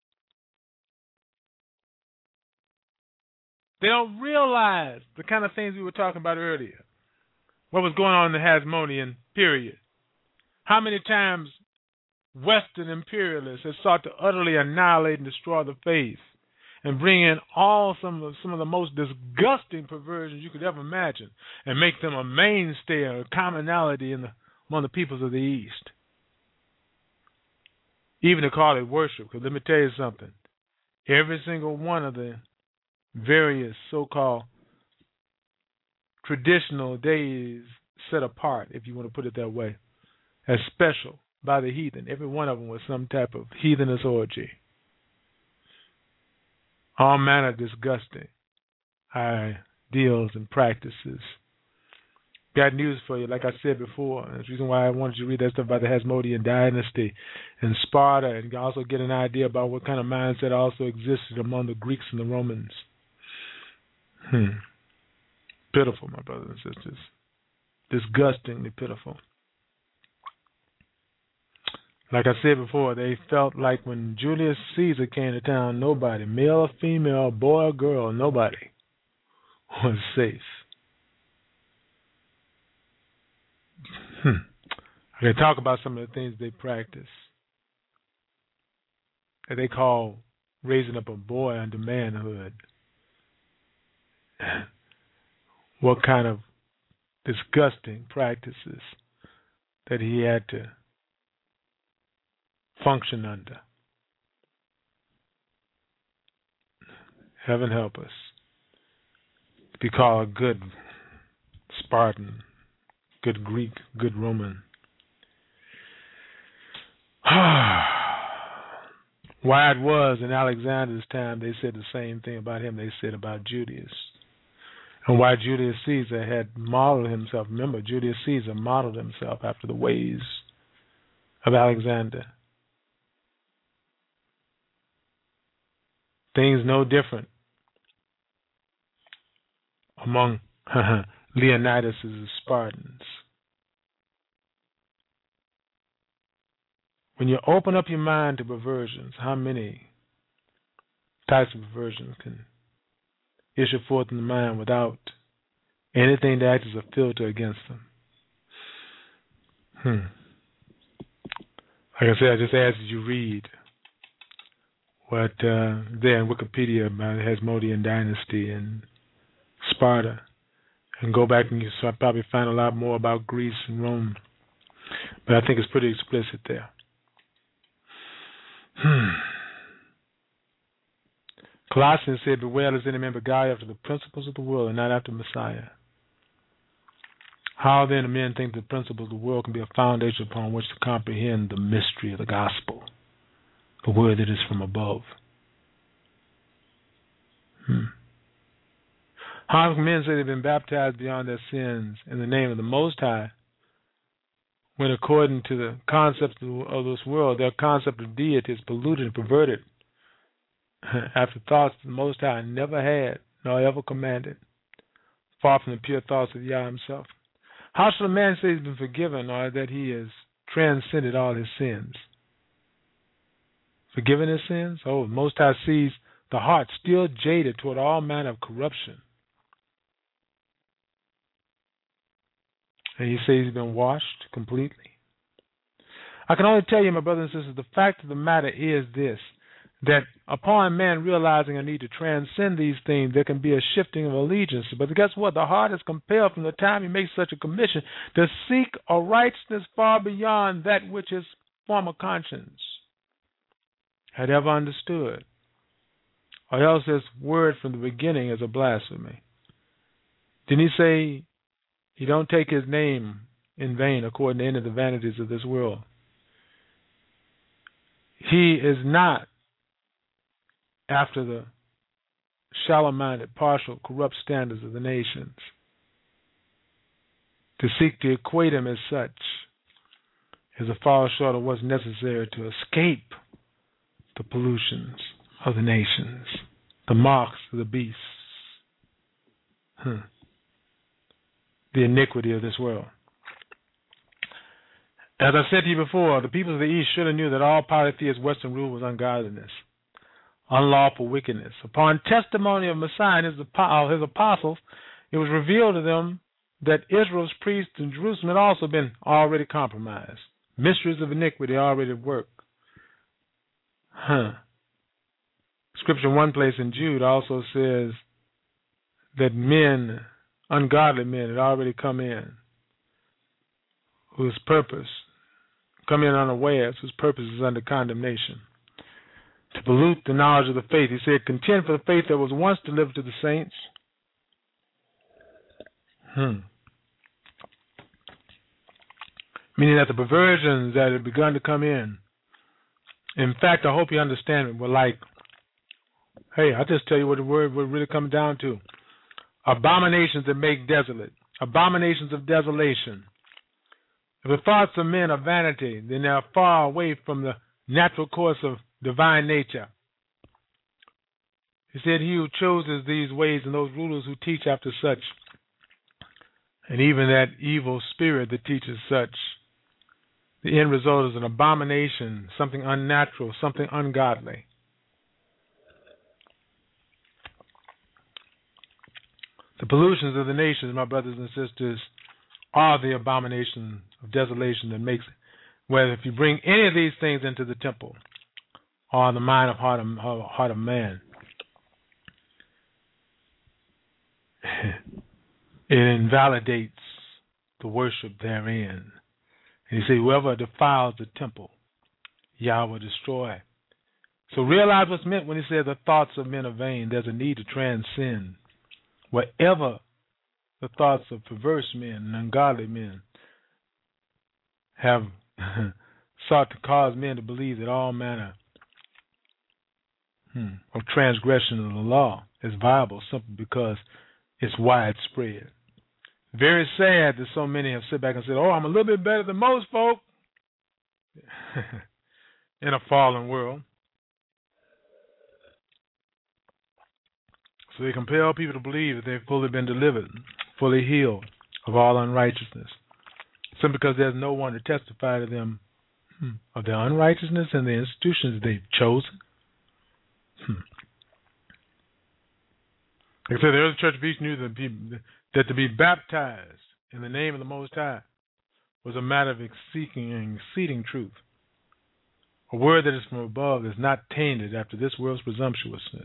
They don't realize the kind of things we were talking about earlier. What was going on in the Hasmonean period. How many times Western imperialists have sought to utterly annihilate and destroy the faith and bring in some of the most disgusting perversions you could ever imagine and make them a mainstay or a commonality among the peoples of the East. Even to call it worship, because let me tell you something. Every single one of the various so-called traditional days set apart, if you want to put it that way, as special by the heathen. Every one of them was some type of heathenous orgy. All manner of disgusting ideals and practices. Got news for you, like I said before. That's the reason why I wanted you to read that stuff about the Hasmonean dynasty and Sparta, and also get an idea about what kind of mindset also existed among the Greeks and the Romans. Pitiful, my brothers and sisters. Disgustingly pitiful. Like I said before, they felt like when Julius Caesar came to town, nobody, male or female, boy or girl, nobody was safe. I can talk about some of the things they practice that they call raising up a boy under manhood. What kind of disgusting practices that he had to function under. Heaven help us. be called a good Spartan, good Greek, good Roman. Why it was in Alexander's time they said the same thing about him they said about Julius. And why Julius Caesar had modeled himself. Remember, Julius Caesar modeled himself after the ways of Alexander. Things no different among Leonidas' Spartans. When you open up your mind to perversions, how many types of perversions can issue forth in the mind without anything that acts as a filter against them? Like I said, I just ask that you read what there in Wikipedia about the Hasmonean dynasty and Sparta, and go back and you probably find a lot more about Greece and Rome. But I think it's pretty explicit there. Colossians said, beware lest any man beguile after the principles of the world and not after Messiah. How then do men think the principles of the world can be a foundation upon which to comprehend the mystery of the gospel, the word that is from above? How can men say they've been baptized beyond their sins in the name of the Most High, when according to the concept of this world, their concept of deity is polluted and perverted after thoughts the Most High never had nor ever commanded, far from the pure thoughts of Yah himself? How shall a man say he's been forgiven or that he has transcended all his sins? Forgiven his sins? Oh, the Most High sees the heart still jaded toward all manner of corruption. And he says he's been washed completely. I can only tell you, my brothers and sisters, the fact of the matter is this, that upon man realizing a need to transcend these things, there can be a shifting of allegiance. But guess what? The heart is compelled from the time he makes such a commission to seek a righteousness far beyond that which his former conscience had ever understood, or else his word from the beginning is a blasphemy. Didn't he say he don't take his name in vain according to any of the vanities of this world? He is not after the shallow-minded, partial, corrupt standards of the nations. To seek to equate him as such is a far short of what's necessary to escape the pollutions of the nations, the marks of the beasts, the iniquity of this world. As I said to you before, the people of the East should have knew that all polytheist Western rule was ungodliness, unlawful wickedness. Upon testimony of Messiah and his apostles, it was revealed to them that Israel's priests in Jerusalem had also been already compromised. Mysteries of iniquity already at work. Scripture in one place in Jude also says that men, ungodly men, had already come in, whose purpose, come in unawares, whose purpose is under condemnation, to pollute the knowledge of the faith. He said, contend for the faith that was once delivered to the saints. Meaning that the perversions that had begun to come in fact, I hope you understand it, were like, hey, I'll just tell you what the word would really come down to. Abominations that make desolate. Abominations of desolation. If the thoughts of men are vanity, then they are far away from the natural course of divine nature. He said, he who chooses these ways and those rulers who teach after such, and even that evil spirit that teaches such, the end result is an abomination, something unnatural, something ungodly. The pollutions of the nations, my brothers and sisters, are the abomination of desolation that makes it. Whether if you bring any of these things into the temple or the mind of heart of man, it invalidates the worship therein. And he said, whoever defiles the temple, Yah will destroy. So realize what's meant when he said the thoughts of men are vain. There's a need to transcend wherever the thoughts of perverse men and ungodly men have sought to cause men to believe that all manner of transgression of the law is viable simply because it's widespread. Very sad that so many have sit back and said, "Oh, I'm a little bit better than most folk," in a fallen world. So they compel people to believe that they've fully been delivered, fully healed of all unrighteousness, simply because there's no one to testify to them of their unrighteousness and the institutions they've chosen. Like I said, the early church of East knew that to be baptized in the name of the Most High was a matter of seeking and exceeding truth. A word that is from above is not tainted after this world's presumptuousness.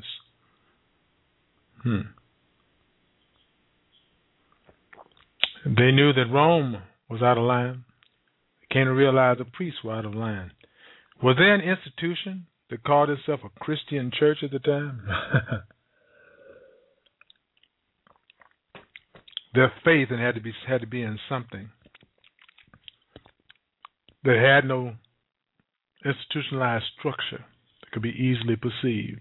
They knew that Rome was out of line. They came to realize the priests were out of line. Was there an institution that called itself a Christian church at the time? Their faith had to be in something that had no institutionalized structure that could be easily perceived.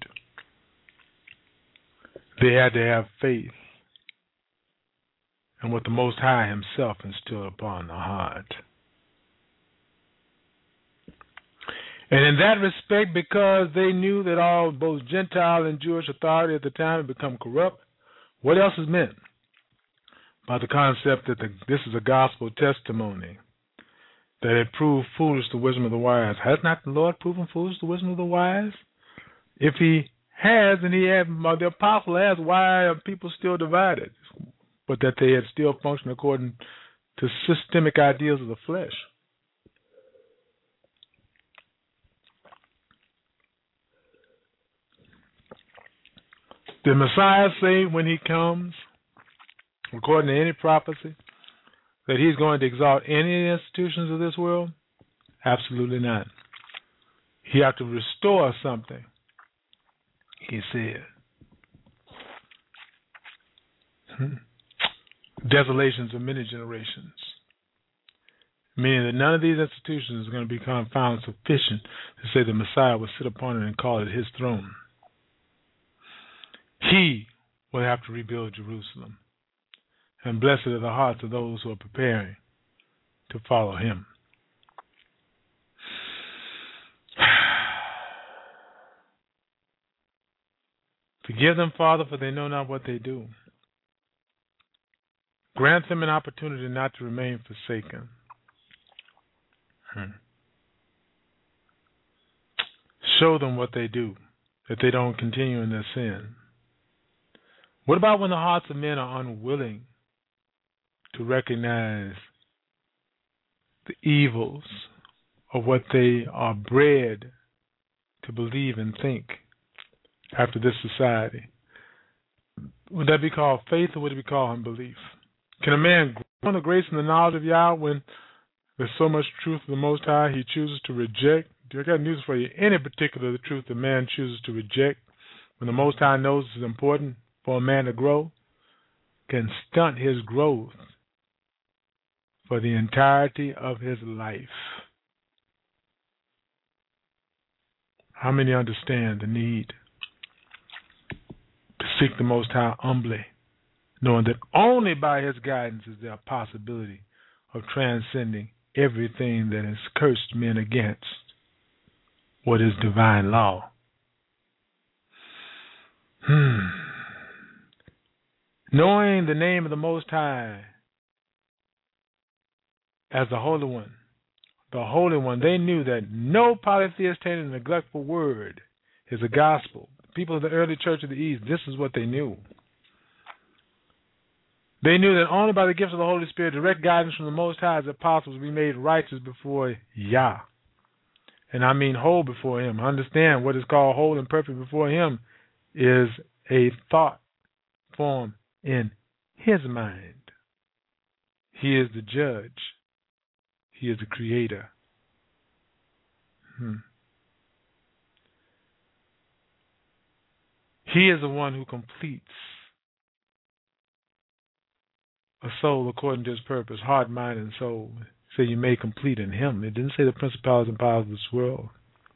They had to have faith in what the Most High Himself instilled upon the heart. And in that respect, because they knew that all both Gentile and Jewish authority at the time had become corrupt, what else is meant by the concept that this is a gospel testimony, that it proved foolish the wisdom of the wise? Has not the Lord proven foolish the wisdom of the wise? If He has, and the apostle asked, why are people still divided? But that they had still functioned according to systemic ideals of the flesh. Did Messiah say when He comes, according to any prophecy, that He's going to exalt any of the institutions of this world? Absolutely not. He had to restore something, He said. Desolations of many generations. Meaning that none of these institutions is going to become found sufficient to say the Messiah will sit upon it and call it His throne. He will have to rebuild Jerusalem. And blessed are the hearts of those who are preparing to follow Him. Forgive them, Father, for they know not what they do. Grant them an opportunity not to remain forsaken. Show them what they do, that they don't continue in their sin. What about when the hearts of men are unwilling to recognize the evils of what they are bred to believe and think after this society? Would that be called faith, or would it be called unbelief? Can a man grow in the grace and the knowledge of Yah when there's so much truth of the Most High he chooses to reject? I got news for you. Any particular truth the man chooses to reject, when the Most High knows it's important for a man to grow, can stunt his growth for the entirety of his life. How many understand the need to seek the Most High humbly, knowing that only by His guidance is there a possibility of transcending everything that has cursed men against what is divine law? Knowing the name of the Most High as the Holy One, they knew that no polytheistic and neglectful word is a gospel. The people of the early church of the East, this is what they knew. They knew that only by the gift of the Holy Spirit, direct guidance from the Most High, as apostles, will be made righteous before Yah. And I mean whole before Him. Understand what is called whole and perfect before Him is a thought form in His mind. He is the judge. He is the creator. He is the one who completes a soul according to his purpose, heart, mind, and soul. So you made complete in him. It didn't say the principalities and powers of this world.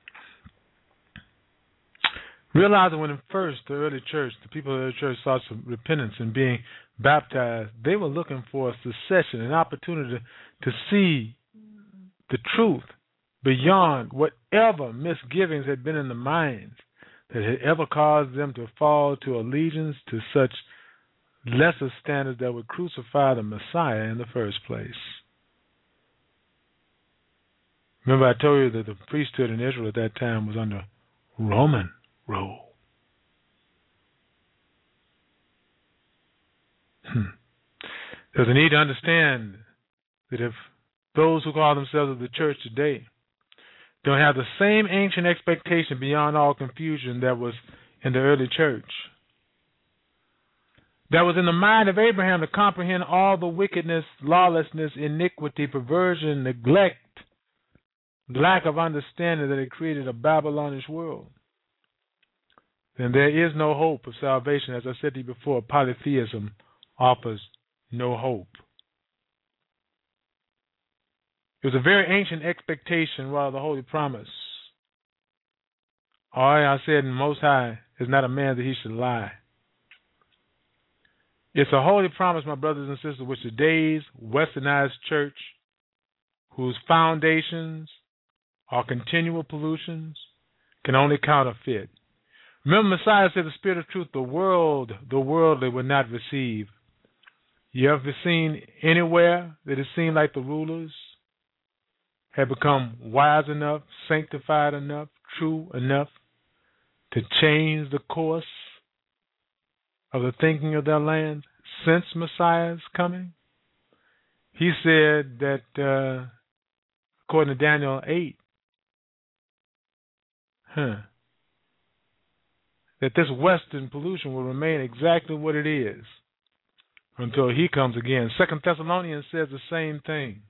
Realizing when first the early church, the people of the early church sought some repentance and being baptized, they were looking for a succession, an opportunity to see the truth beyond whatever misgivings had been in the minds that had ever caused them to fall to allegiance to such lesser standards that would crucify the Messiah in the first place. Remember, I told you that the priesthood in Israel at that time was under Roman rule. There's a need to understand that if those who call themselves of the church today don't have the same ancient expectation beyond all confusion that was in the early church, that was in the mind of Abraham to comprehend all the wickedness, lawlessness, iniquity, perversion, neglect, lack of understanding that had created a Babylonish world, then there is no hope of salvation. As I said to you before, polytheism offers no hope. It was a very ancient expectation, rather the holy promise. I said, and Most High is not a man that he should lie. It's a holy promise, my brothers and sisters, which today's westernized church, whose foundations are continual pollutions, can only counterfeit. Remember, Messiah said, the Spirit of truth, the worldly will not receive. You ever seen anywhere that it seemed like the rulers had become wise enough, sanctified enough, true enough to change the course of the thinking of their land since Messiah's coming? He said that, according to Daniel 8, that this Western pollution will remain exactly what it is until he comes again. 2 Thessalonians says the same thing.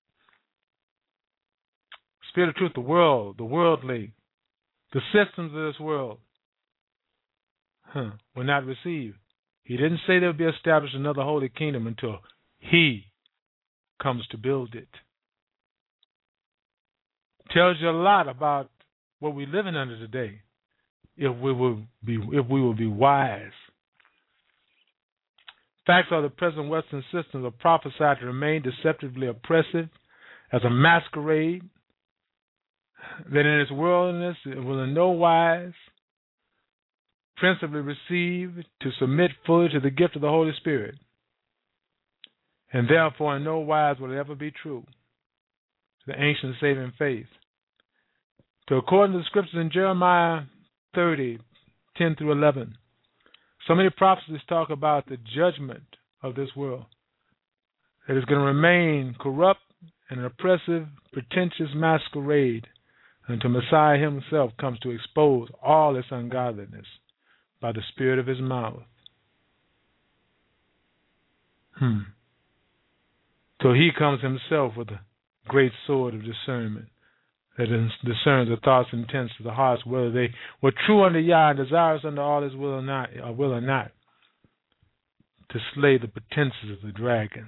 Spirit of truth, the world, the worldly, the systems of this world will not receive. He didn't say there would be established another holy kingdom until he comes to build it. Tells you a lot about what we're living under today, if we will be wise. Facts are the present Western systems are prophesied to remain deceptively oppressive as a masquerade, that in its worldliness it will in no wise principally receive to submit fully to the gift of the Holy Spirit, and therefore in no wise will it ever be true to the ancient saving faith. So according to the scriptures in Jeremiah 30, 10 through 11, so many prophecies talk about the judgment of this world, that is going to remain corrupt and an oppressive, pretentious masquerade until Messiah himself comes to expose all its ungodliness by the spirit of his mouth. So he comes himself with a great sword of discernment that discerns the thoughts and intents of the hearts, whether they were true unto Yah and desirous unto all his will or not, to slay the pretenses of the dragon.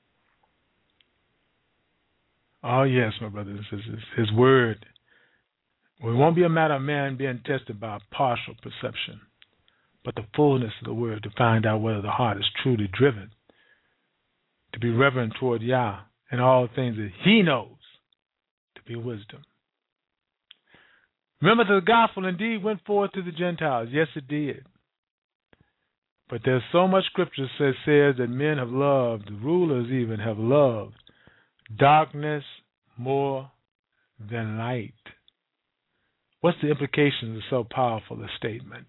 Oh yes, my brothers and sisters, his word. Well, it won't be a matter of man being tested by a partial perception, but the fullness of the word to find out whether the heart is truly driven to be reverent toward Yah and all things that he knows to be wisdom. Remember, the gospel indeed went forth to the Gentiles. Yes, it did. But there's so much scripture that says that men have loved, rulers even have loved, darkness more than light. What's the implications of so powerful a statement?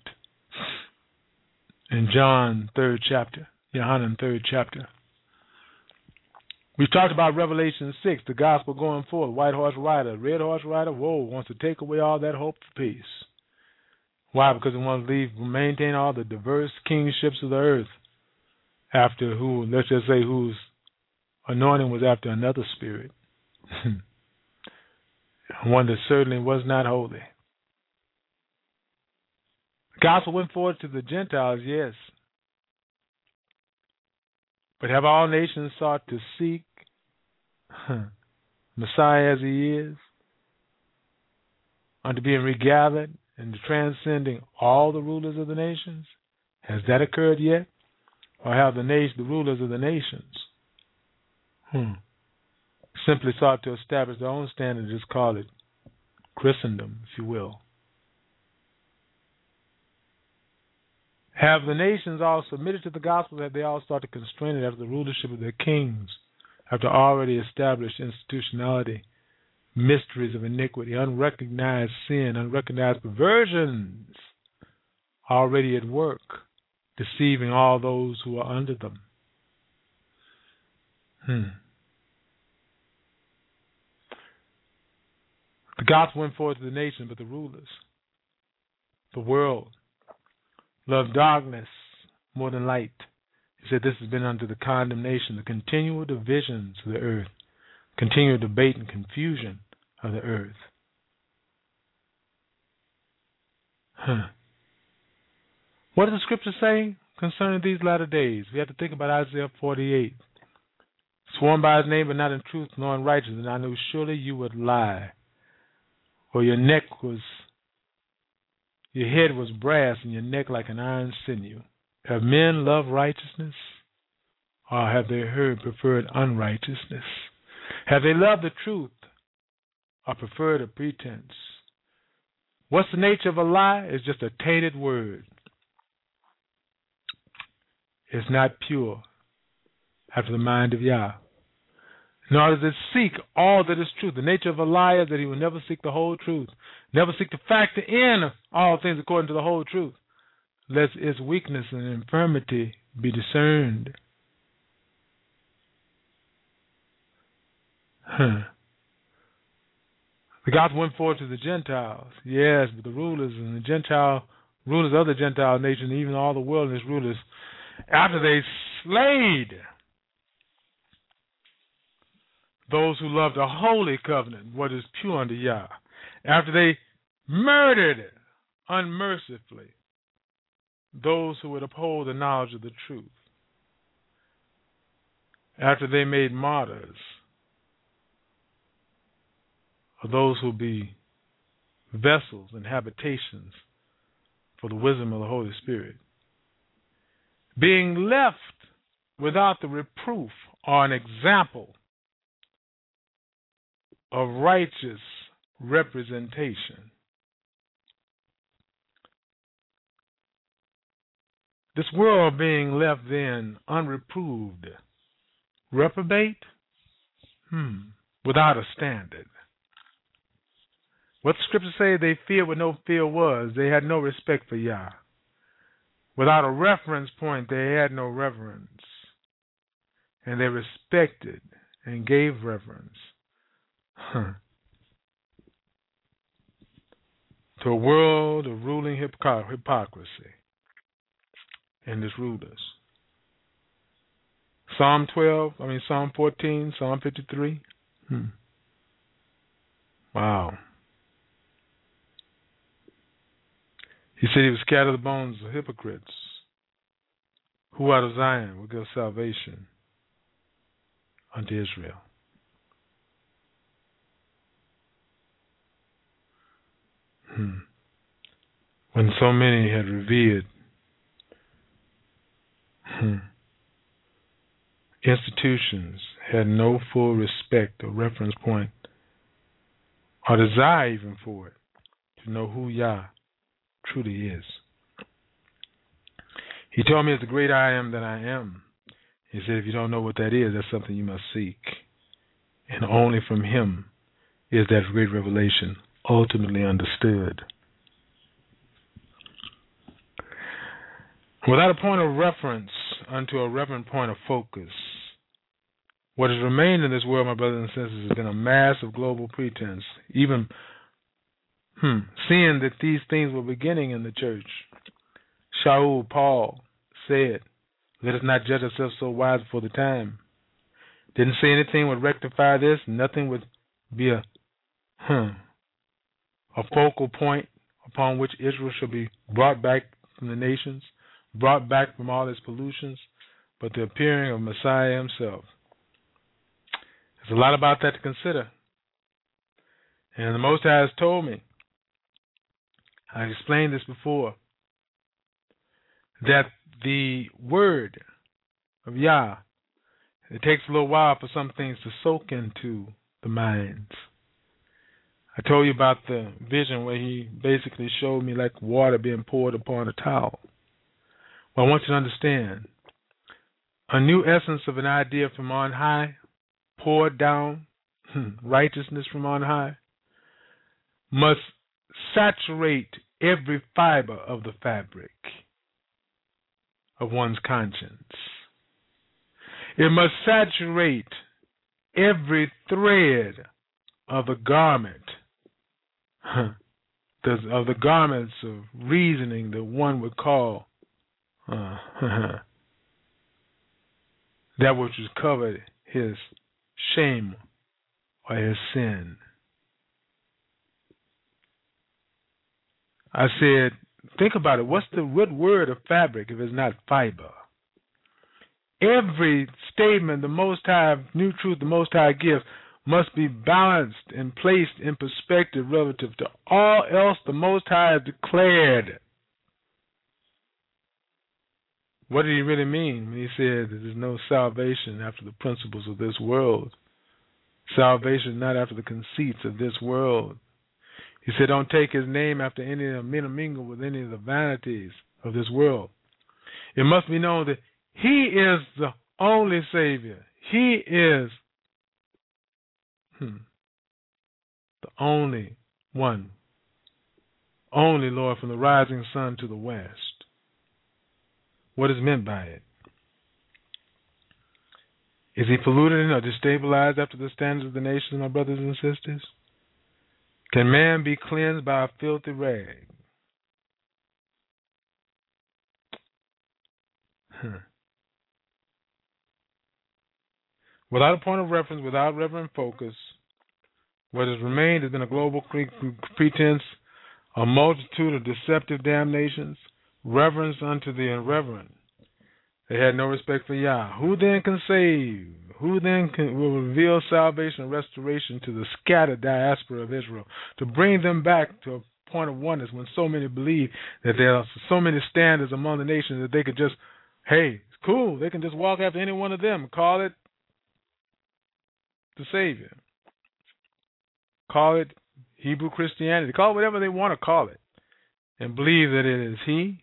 In John 3rd chapter, Yohanan 3rd chapter, we've talked about Revelation 6, the gospel going forth, white horse rider, red horse rider, wants to take away all that hope for peace. Why? Because he wants to maintain all the diverse kingships of the earth after let's just say, whose anointing was after another spirit. One that certainly was not holy. The gospel went forward to the Gentiles, yes. But have all nations sought to seek Messiah as he is, unto being regathered and to transcending all the rulers of the nations? Has that occurred yet? Or have the rulers of the nations simply sought to establish their own standard, just call it Christendom, if you will? Have the nations all submitted to the gospel? Have they all started to constrain it after the rulership of their kings, after already established institutionality, mysteries of iniquity, unrecognized sin, unrecognized perversions already at work, deceiving all those who are under them? The gospel went forth to the nation, but the rulers, the world, love darkness more than light. He said this has been unto the condemnation, the continual divisions of the earth, continual debate and confusion of the earth. What does the scripture say concerning these latter days? We have to think about Isaiah 48. Sworn by his name, but not in truth nor in righteousness, and I knew surely you would lie. For your head was brass, and your neck like an iron sinew. Have men loved righteousness, or have they preferred unrighteousness? Have they loved the truth, or preferred a pretense? What's the nature of a lie? It's just a tainted word. It's not pure after the mind of Yah. Nor does it seek all that is true. The nature of a liar is that he will never seek the whole truth, never seek to factor in all things according to the whole truth, lest its weakness and infirmity be discerned. The gospel went forth to the Gentiles, yes, but the rulers and the rulers of the Gentile nation, even all the wilderness rulers, after they slayed those who loved a holy covenant, what is pure unto Yah, after they murdered unmercifully those who would uphold the knowledge of the truth, after they made martyrs of those who be vessels and habitations for the wisdom of the Holy Spirit, being left without the reproof or an example of righteous representation. This world being left then unreproved, reprobate, without a standard. What the scriptures say, they feared what no fear was. They had no respect for Yah. Without a reference point, they had no reverence. And they respected and gave reverence to a world of ruling hypocrisy and its rulers. Psalm 14, Psalm 53. Wow. He said he would scatter the bones of hypocrites who out of Zion will give salvation unto Israel. When so many had revered institutions, had no full respect or reference point or desire even for it, to know who Yah truly is. He told me it's the great I am that I am. He said if you don't know what that is, that's something you must seek. And only from him is that great revelation ultimately understood. Without a point of reference unto a reverent point of focus, what has remained in this world, my brothers and sisters, has been a mass of global pretense, even seeing that these things were beginning in the church. Shaul, Paul, said, let us not judge ourselves so wise before the time. Didn't say anything would rectify this. Nothing would be a focal point upon which Israel shall be brought back from the nations, brought back from all its pollutions. but the appearing of Messiah himself. There's a lot about that to consider. And the Most High has told me, I explained this before, that the word of Yah, it takes a little while for some things to soak into the minds. I told you about the vision where he basically showed me like water being poured upon a towel. Well, I want you to understand, a new essence of an idea from on high, poured down, righteousness from on high, must saturate every fiber of the fabric of one's conscience. It must saturate every thread of the garment, of the garments of reasoning that one would call that which was covered his shame or his sin. I said, think about it. What's the root word of fabric if it's not fiber? Every statement the Most High, new truth the Most High gives, must be balanced and placed in perspective relative to all else the Most High has declared. What did he really mean when he said that there's no salvation after the principles of this world? Salvation not after the conceits of this world. He said, don't take his name after any of them, mingle with any of the vanities of this world. It must be known that he is the only Savior. He is the only one, only Lord from the rising sun to the west. What is meant by it? Is he polluted or destabilized after the standards of the nations, my brothers and sisters? Can man be cleansed by a filthy rag? Without a point of reference, without reverent focus, what has remained has been a global pretense, a multitude of deceptive damnations, reverence unto the irreverent. They had no respect for Yah. Who then can save? Who then will reveal salvation and restoration to the scattered diaspora of Israel, to bring them back to a point of oneness when so many believe that there are so many standards among the nations that they could just, hey, it's cool, they can just walk after any one of them and call it the Savior. Call it Hebrew Christianity. Call it whatever they want to call it. And believe that it is He.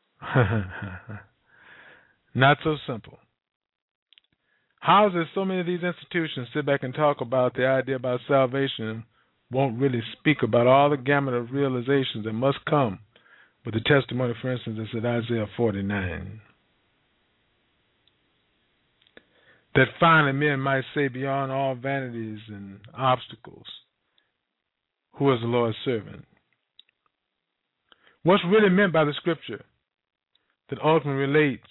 Not so simple. How is it so many of these institutions sit back and talk about the idea about salvation and won't really speak about all the gamut of realizations that must come with the testimony, for instance, that's in Isaiah 49? That finally men might say beyond all vanities and obstacles, who is the Lord's servant? What's really meant by the scripture that ultimately relates?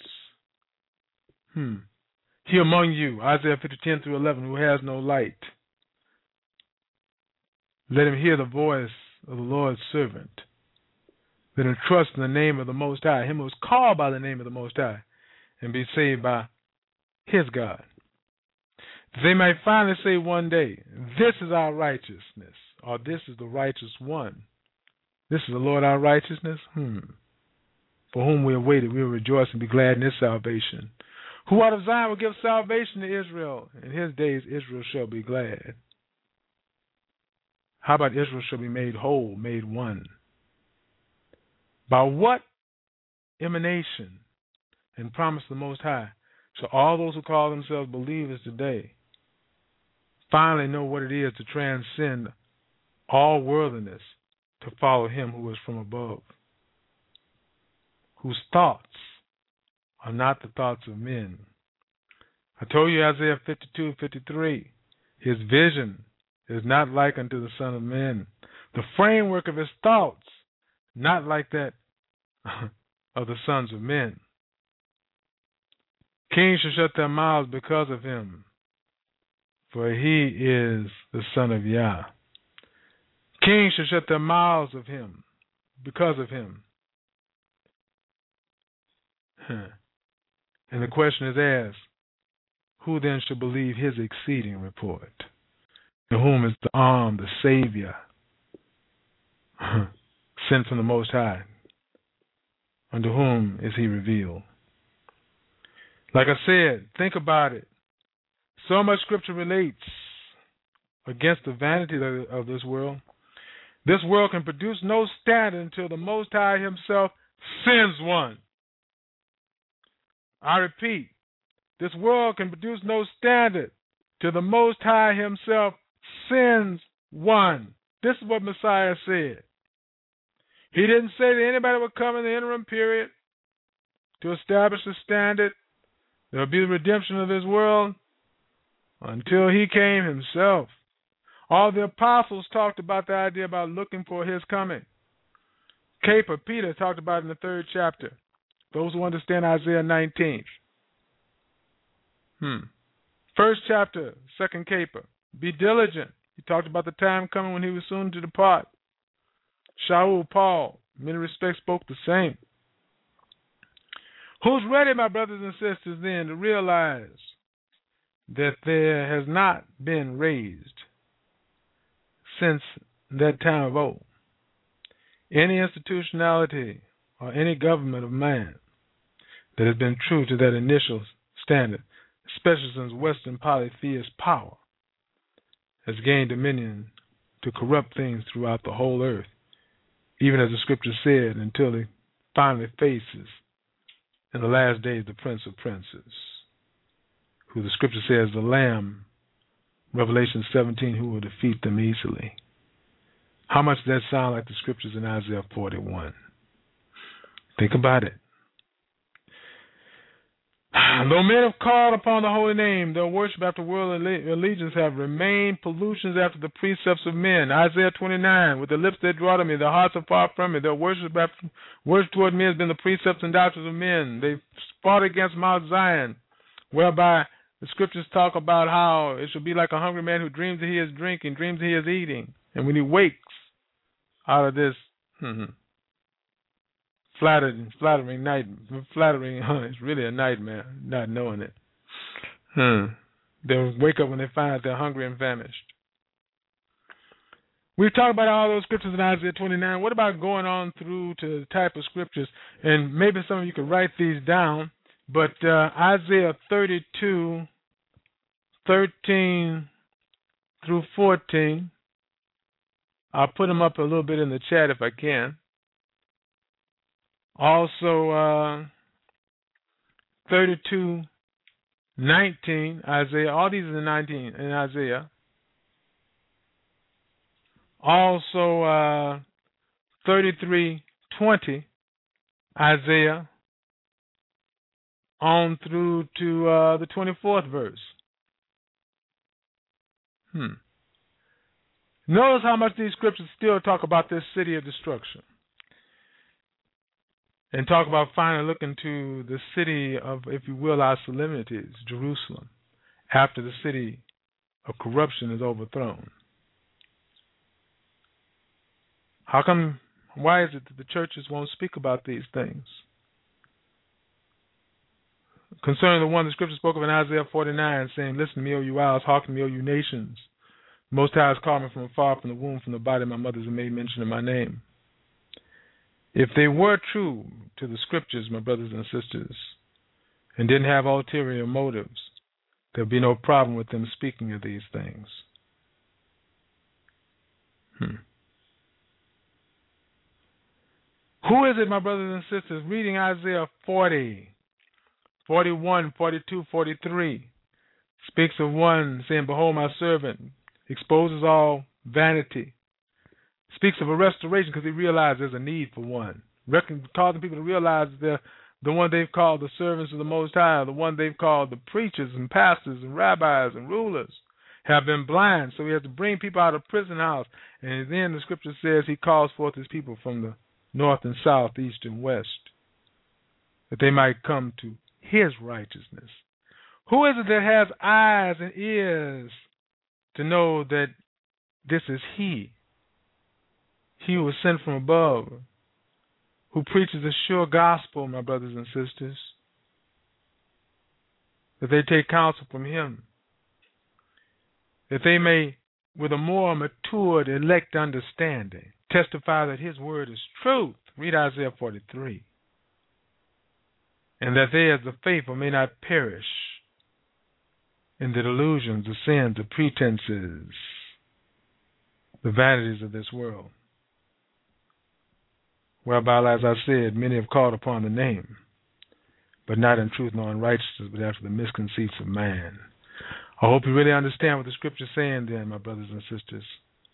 He among you, Isaiah 50:10 through 11, who has no light. Let him hear the voice of the Lord's servant. Let him trust in the name of the Most High, him who is called by the name of the Most High, and be saved by his God. They might finally say one day, this is our righteousness, or this is the righteous one. This is the Lord our righteousness. For whom we have waited, we will rejoice and be glad in his salvation. Who out of Zion will give salvation to Israel? In his days Israel shall be glad. How about Israel shall be made whole, made one? By what emanation and promise of the Most High shall all those who call themselves believers today finally know what it is to transcend all worldliness, to follow him who is from above, whose thoughts are not the thoughts of men? I told you Isaiah 52:53, his vision is not like unto the Son of Man. The framework of his thoughts, not like that of the sons of men. Kings shall shut their mouths because of him, for he is the Son of Yah. Kings shall shut their mouths of him because of him. And the question is asked, who then shall believe his exceeding report? To whom is the arm, the Savior, sent from the Most High? Unto whom is he revealed? Like I said, think about it. So much Scripture relates against the vanity of this world. This world can produce no standard until the Most High himself sends one. I repeat, this world can produce no standard till the Most High himself sends one. This is what Messiah said. He didn't say that anybody would come in the interim period to establish a standard. There will be the redemption of this world until he came himself. All the apostles talked about the idea about looking for his coming. Caper, Peter, talked about it in the 3rd chapter. Those who understand Isaiah 19. 1st chapter, 2nd Caper. Be diligent. He talked about the time coming when he was soon to depart. Shaul, Paul, in many respects spoke the same. Who's ready, my brothers and sisters, then, to realize that there has not been raised since that time of old any institutionality or any government of man that has been true to that initial standard, especially since Western polytheist power has gained dominion to corrupt things throughout the whole earth, even as the Scripture said, until he finally faces in the last days the Prince of Princes, who the Scripture says the Lamb, Revelation 17, who will defeat them easily. How much does that sound like the Scriptures in Isaiah 41? Think about it. Though men have called upon the holy name, their worship after worldly allegiance have remained pollutions after the precepts of men. Isaiah 29, with the lips they draw to me, their hearts are far from me. Their worship toward me has been the precepts and doctrines of men. They fought against Mount Zion, whereby the Scriptures talk about how it shall be like a hungry man who dreams that he is drinking, dreams that he is eating. And when he wakes out of this flattering night, it's really a nightmare, not knowing it. They'll wake up when they find out they're hungry and famished. We've talked about all those scriptures in Isaiah 29. What about going on through to the type of scriptures? And maybe some of you could write these down. But Isaiah 32, 13 through 14. I'll put them up a little bit in the chat if I can. Also, 32, 19, Isaiah. All these are the 19 in Isaiah. Also, 33, 20, Isaiah, on through to the 24th verse. Notice how much these scriptures still talk about this city of destruction. And talk about finally looking to the city of, if you will, our solemnities, Jerusalem, after the city of corruption is overthrown. Why is it that the churches won't speak about these things? Concerning the one the scripture spoke of in Isaiah 49, saying, "Listen to me, O you isles, hearken to me, O you nations. Most High has called me from afar, from the womb, from the body of my mothers, and made mention of my name." If they were true to the scriptures, my brothers and sisters, and didn't have ulterior motives, there'd be no problem with them speaking of these things. Who is it, my brothers and sisters, reading Isaiah 40, 41, 42, 43, speaks of one saying, "Behold, my servant exposes all vanity." Speaks of a restoration because he realized there's a need for one. Causing people to realize they're the one they've called the servants of the Most High, the one they've called the preachers and pastors and rabbis and rulers, have been blind. So he has to bring people out of prison house. And then the scripture says he calls forth his people from the north and south, east and west, that they might come to his righteousness. Who is it that has eyes and ears to know that this is he? He who was sent from above, who preaches a sure gospel, my brothers and sisters. that they take counsel from him, that they may, with a more matured, elect understanding, testify that his word is truth. Read Isaiah 43. And that they as the faithful may not perish in the delusions, the sins, the pretenses, the vanities of this world, whereby, as I said, many have called upon the name, but not in truth nor in righteousness, but after the misconceits of man. I hope you really understand what the Scripture is saying then, my brothers and sisters.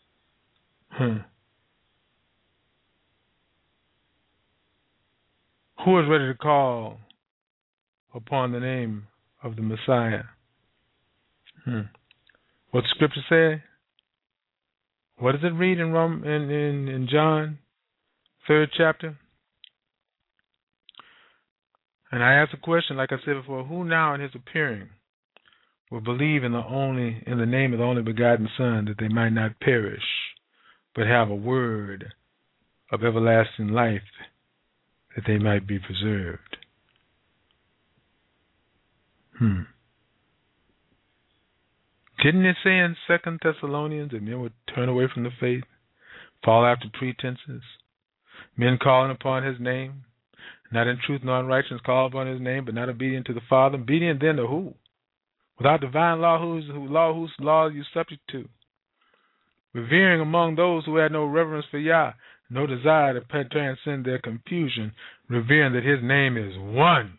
Who is ready to call upon the name of the Messiah? What the Scripture say? What does it read in John, 3rd chapter? And I ask a question, like I said before, who now in his appearing will believe in the name of the only begotten Son, that they might not perish, but have a word of everlasting life, that they might be preserved? Didn't it say in 2 Thessalonians that men would turn away from the faith, fall after pretenses, men calling upon his name, not in truth nor in righteousness, call upon his name, but not obedient to the Father? Obedient then to who? Without divine law, whose law are you subject to? Revering among those who had no reverence for Yah, no desire to transcend their confusion, revering that his name is one.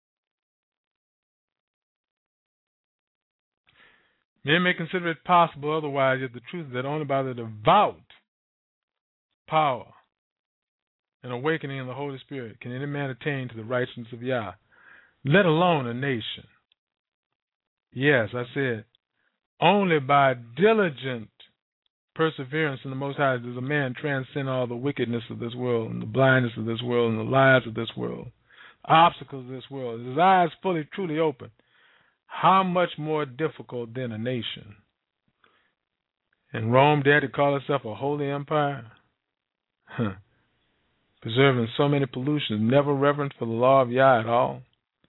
Men may consider it possible otherwise, yet the truth is that only by the devout power and awakening in the Holy Spirit can any man attain to the righteousness of Yah, let alone a nation. Yes, I said, only by diligent perseverance in the Most High does a man transcend all the wickedness of this world and the blindness of this world and the lies of this world, obstacles of this world. His eyes fully, truly open. How much more difficult than a nation? And Rome dared to call itself a holy empire? Preserving so many pollutions, never reverent for the law of Yah at all?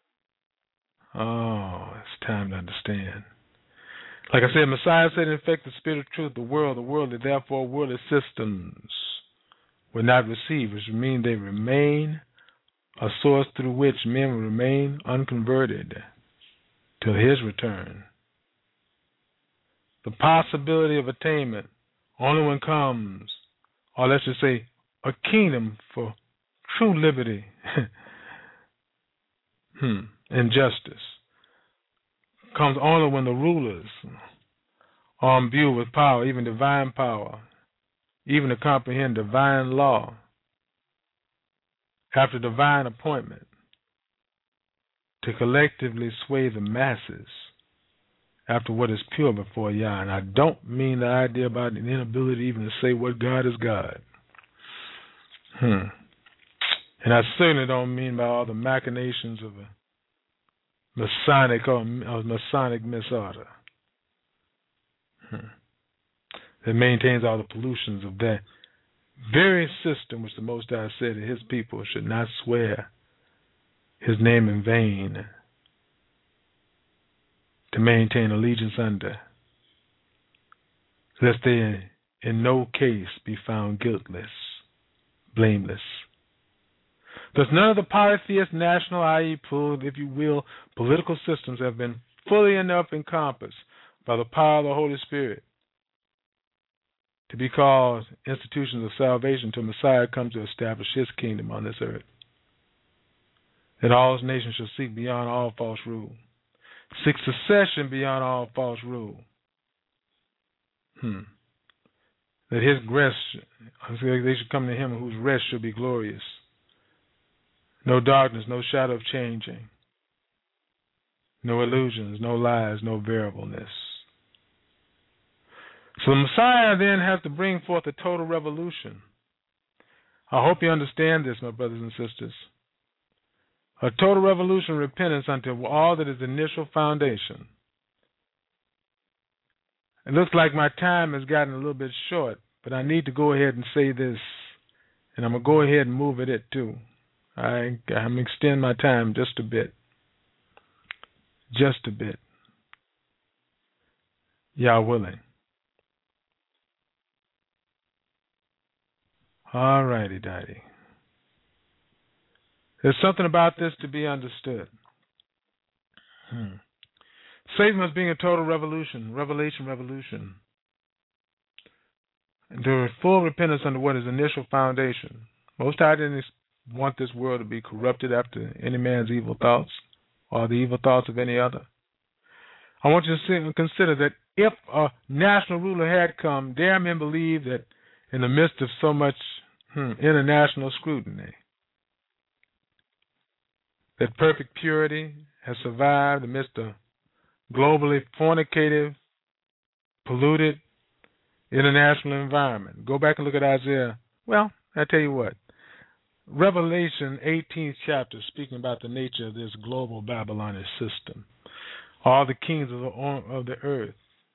Oh, it's time to understand. Like I said, Messiah said, in effect, the spirit of truth, the worldly, therefore worldly systems will not receive, which means they remain a source through which men will remain unconverted till his return. The possibility of attainment only when comes, or let's just say, a kingdom for true liberty and justice comes only when the rulers are imbued with power, even divine power, even to comprehend divine law after divine appointment, to collectively sway the masses after what is pure before Yah. And I don't mean the idea about the inability even to say what God is God. And I certainly don't mean by all the machinations of a Masonic or Masonic misorder that maintains all the pollutions of that very system which the Most High said that his people should not swear his name in vain to maintain allegiance under, lest they in no case be found guiltless, blameless. Thus none of the polytheist national, i.e., if you will, political systems have been fully enough encompassed by the power of the Holy Spirit to be called institutions of salvation until Messiah comes to establish his kingdom on this earth. That all nations shall seek beyond all false rule. Seek secession beyond all false rule. That his rest, they should come to him whose rest shall be glorious. No darkness, no shadow of changing. No illusions, no lies, no variableness. So the Messiah then has to bring forth a total revolution. I hope you understand this, my brothers and sisters. A total revolution, repentance unto all that is the initial foundation. It looks like my time has gotten a little bit short, but I need to go ahead and say this, and I'm going to go ahead and move it too. I'm going to extend my time just a bit. just a bit. Yah willing. All righty, Daddy. There's something about this to be understood. Satan was being a total revolution. And there was full repentance under what is initial foundation. Most High didn't want this world to be corrupted after any man's evil thoughts or the evil thoughts of any other. I want you to consider that if a national ruler had come, dare men believe that in the midst of so much international scrutiny, that perfect purity has survived amidst a globally fornicative, polluted international environment. Go back and look at Isaiah. Well, I tell you what. Revelation 18th chapter, speaking about the nature of this global Babylonian system. All the kings of the earth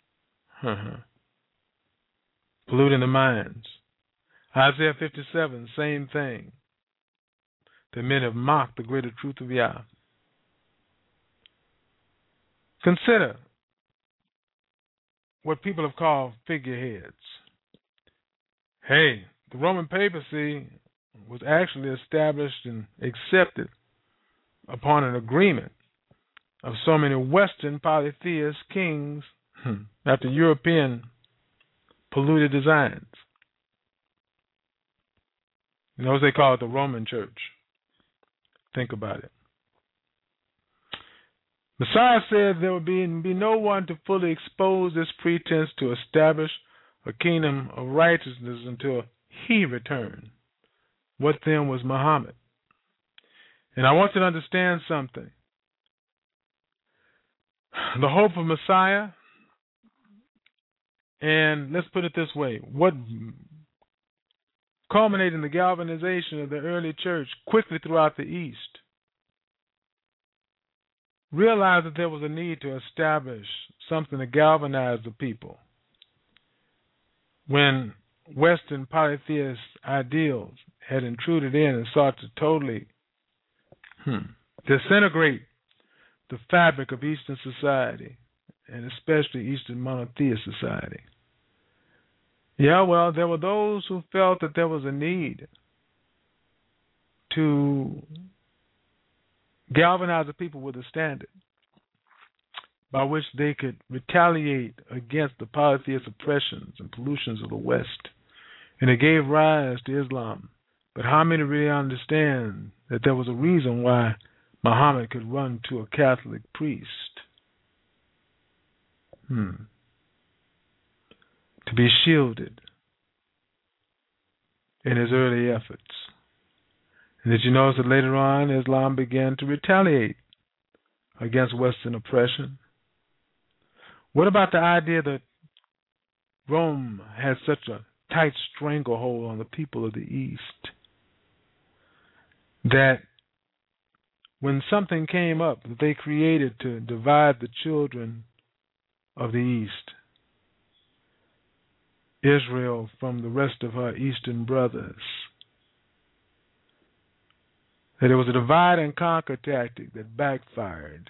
polluting the minds. Isaiah 57, same thing. The men have mocked the greater truth of Yah. Consider what people have called figureheads. Hey, the Roman papacy was actually established and accepted upon an agreement of so many Western polytheist kings after European polluted designs. You know what they call it, the Roman Church. Think about it. Messiah said there would be no one to fully expose this pretense to establish a kingdom of righteousness until he returned. What then was Muhammad? And I want you to understand something. The hope of Messiah, and let's put it this way, what culminated in the galvanization of the early church quickly throughout the East, realized that there was a need to establish something to galvanize the people. When Western polytheist ideals had intruded in and sought to totally disintegrate the fabric of Eastern society, and especially Eastern monotheist society. Yeah, well, there were those who felt that there was a need to galvanize the people with a standard by which they could retaliate against the polytheist oppressions and pollutions of the West. And it gave rise to Islam. But how many really understand that there was a reason why Muhammad could run to a Catholic priest to be shielded in his early efforts? And did you notice that later on Islam began to retaliate against Western oppression? What about the idea that Rome had such a tight stranglehold on the people of the East that when something came up that they created to divide the children of the East, Israel from the rest of her Eastern brothers, that it was a divide and conquer tactic that backfired?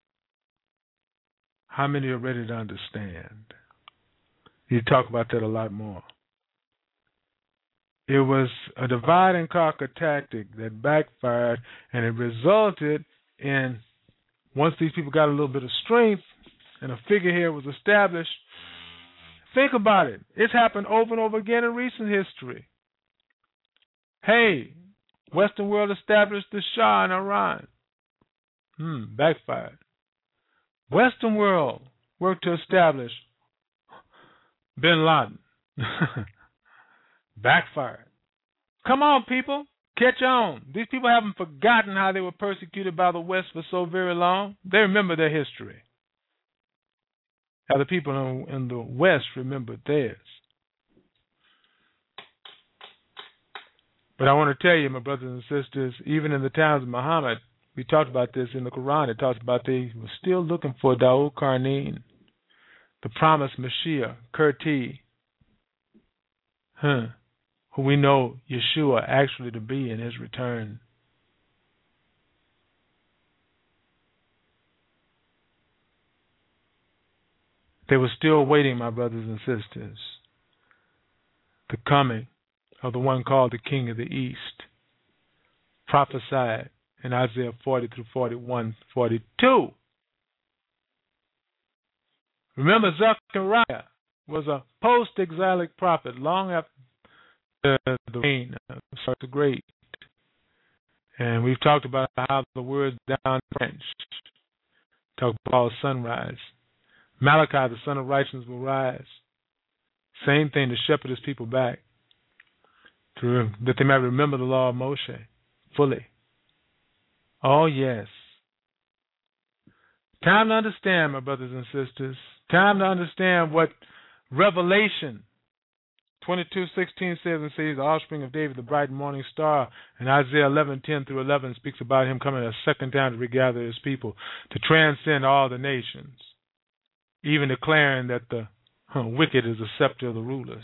How many are ready to understand? You talk about that a lot more. It was a divide and conquer tactic that backfired, and it resulted in, once these people got a little bit of strength and a figurehead was established, think about it. It's happened over and over again in recent history. Hey, Western world established the Shah in Iran. Backfired. Western world worked to establish Bin Laden. Backfired. Come on, people. Catch on. These people haven't forgotten how they were persecuted by the West for so very long. They remember their history. How the people in the West remembered theirs. But I want to tell you, my brothers and sisters, even in the times of Muhammad, we talked about this in the Quran. It talks about they were still looking for Daud Karnin, the promised Mashiach, Kurti, who we know Yeshua actually to be in his return. They were still waiting, my brothers and sisters, the coming of the one called the King of the East, prophesied in Isaiah 40 through 41, 42. Remember, Zechariah was a post-exilic prophet long after the reign of Cyrus the Great. And we've talked about how the words down in French talk about sunrise. Malachi, the son of righteousness, will rise. Same thing to shepherd his people back, that they might remember the law of Moshe fully. Oh, yes. Time to understand, my brothers and sisters. Time to understand what Revelation 22:16 says, and says the offspring of David, the bright morning star. And Isaiah 11:10 through 11 speaks about him coming a second time to regather his people, to transcend all the nations, even declaring that the wicked is the scepter of the rulers.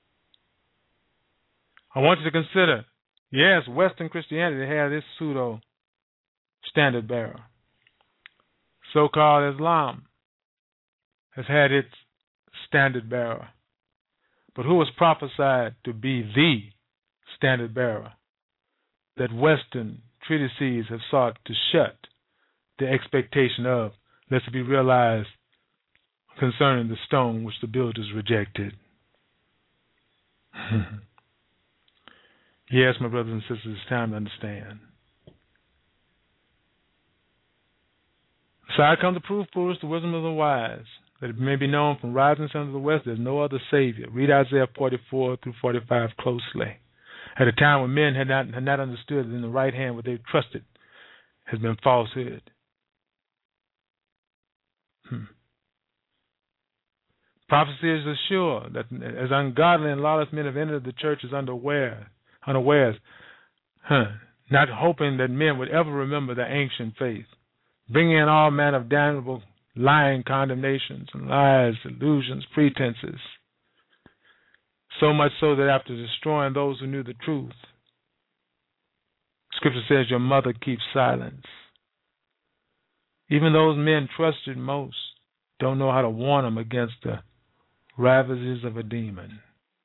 I want you to consider, yes, Western Christianity had this pseudo standard bearer. So-called Islam has had its standard bearer. But who was prophesied to be the standard bearer that Western treatises have sought to shut the expectation of, lest it be realized concerning the stone which the builders rejected? Yes, my brothers and sisters, it's time to understand. Aside comes the proof foolish, the wisdom of the wise, that it may be known from rising sun to the west, there's no other Savior. Read Isaiah 44 through 45 closely. At a time when men had not understood that in the right hand what they trusted has been falsehood. Prophecy is assured that as ungodly and lawless men have entered the church as unawares, not hoping that men would ever remember their ancient faith, bringing in all manner of damnable lying condemnations and lies, illusions, pretenses. So much so that after destroying those who knew the truth, Scripture says your mother keeps silence. Even those men trusted most don't know how to warn them against the ravages of a demon.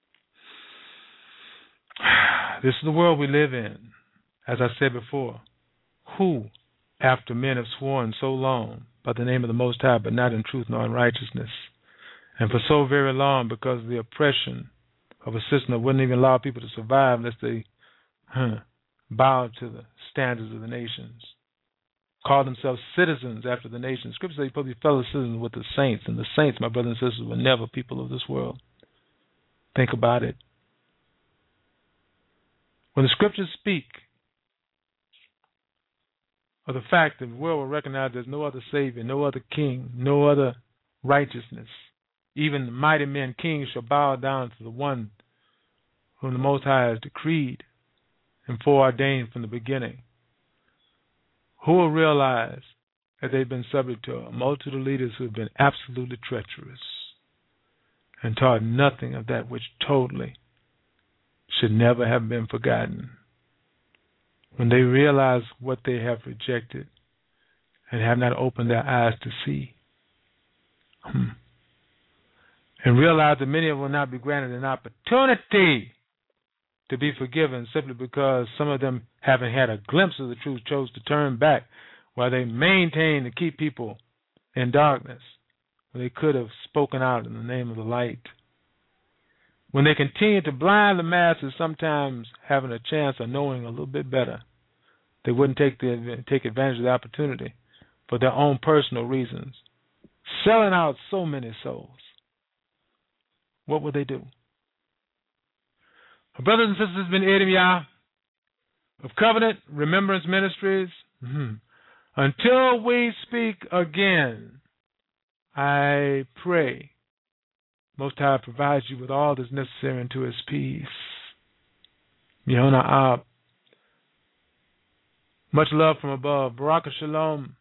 This is the world we live in. As I said before, who, after men have sworn so long by the name of the Most High, but not in truth nor in righteousness, and for so very long because of the oppression of a system that wouldn't even allow people to survive unless they bowed to the standards of the nations, call themselves citizens after the nations. Scripture says you're supposed to be fellow citizens with the saints, and the saints, my brothers and sisters, were never people of this world. Think about it. When the Scriptures speak of the fact that the world will recognize there's no other Savior, no other King, no other righteousness, even the mighty men, kings, shall bow down to the one whom the Most High has decreed and foreordained from the beginning, who will realize that they've been subject to a multitude of leaders who have been absolutely treacherous and taught nothing of that which totally should never have been forgotten. When they realize what they have rejected and have not opened their eyes to see, and realize that many of them will not be granted an opportunity to be forgiven simply because some of them, having had a glimpse of the truth, chose to turn back while they maintained to keep people in darkness, when they could have spoken out in the name of the light. When they continue to blind the masses, sometimes having a chance of knowing a little bit better, they wouldn't take advantage of the opportunity for their own personal reasons, selling out so many souls. What would they do? My brothers and sisters, it's been Edim Yah of Covenant Remembrance Ministries. Until we speak again, I pray Most High provides you with all that's necessary unto His peace. Yehona Ab. Much love from above. Baraka Shalom.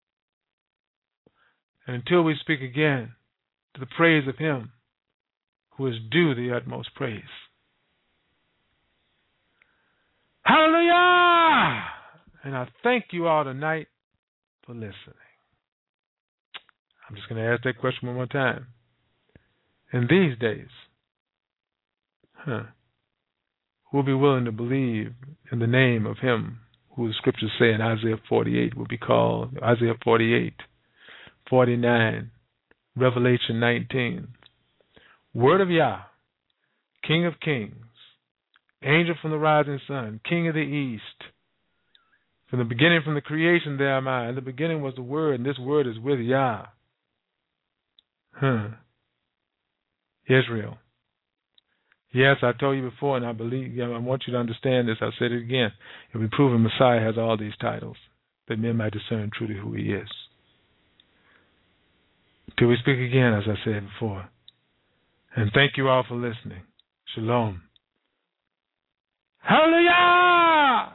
And until we speak again, to the praise of Him who is due the utmost praise. Hallelujah! And I thank you all tonight for listening. I'm just going to ask that question one more time. in these days, who will be willing to believe in the name of him who the scriptures say in Isaiah 48 will be called Isaiah 48, 49, Revelation 19. Word of Yah, King of Kings, angel from the rising sun, King of the East. From the beginning, from the creation, there am I. In the beginning was the Word, and this Word is with Yah. Israel. Yes, I told you before, and I believe, I want you to understand this. I said it again. It will be proven Messiah has all these titles, that men might discern truly who he is. Till we speak again, as I said before. And thank you all for listening. Shalom. Hallelujah!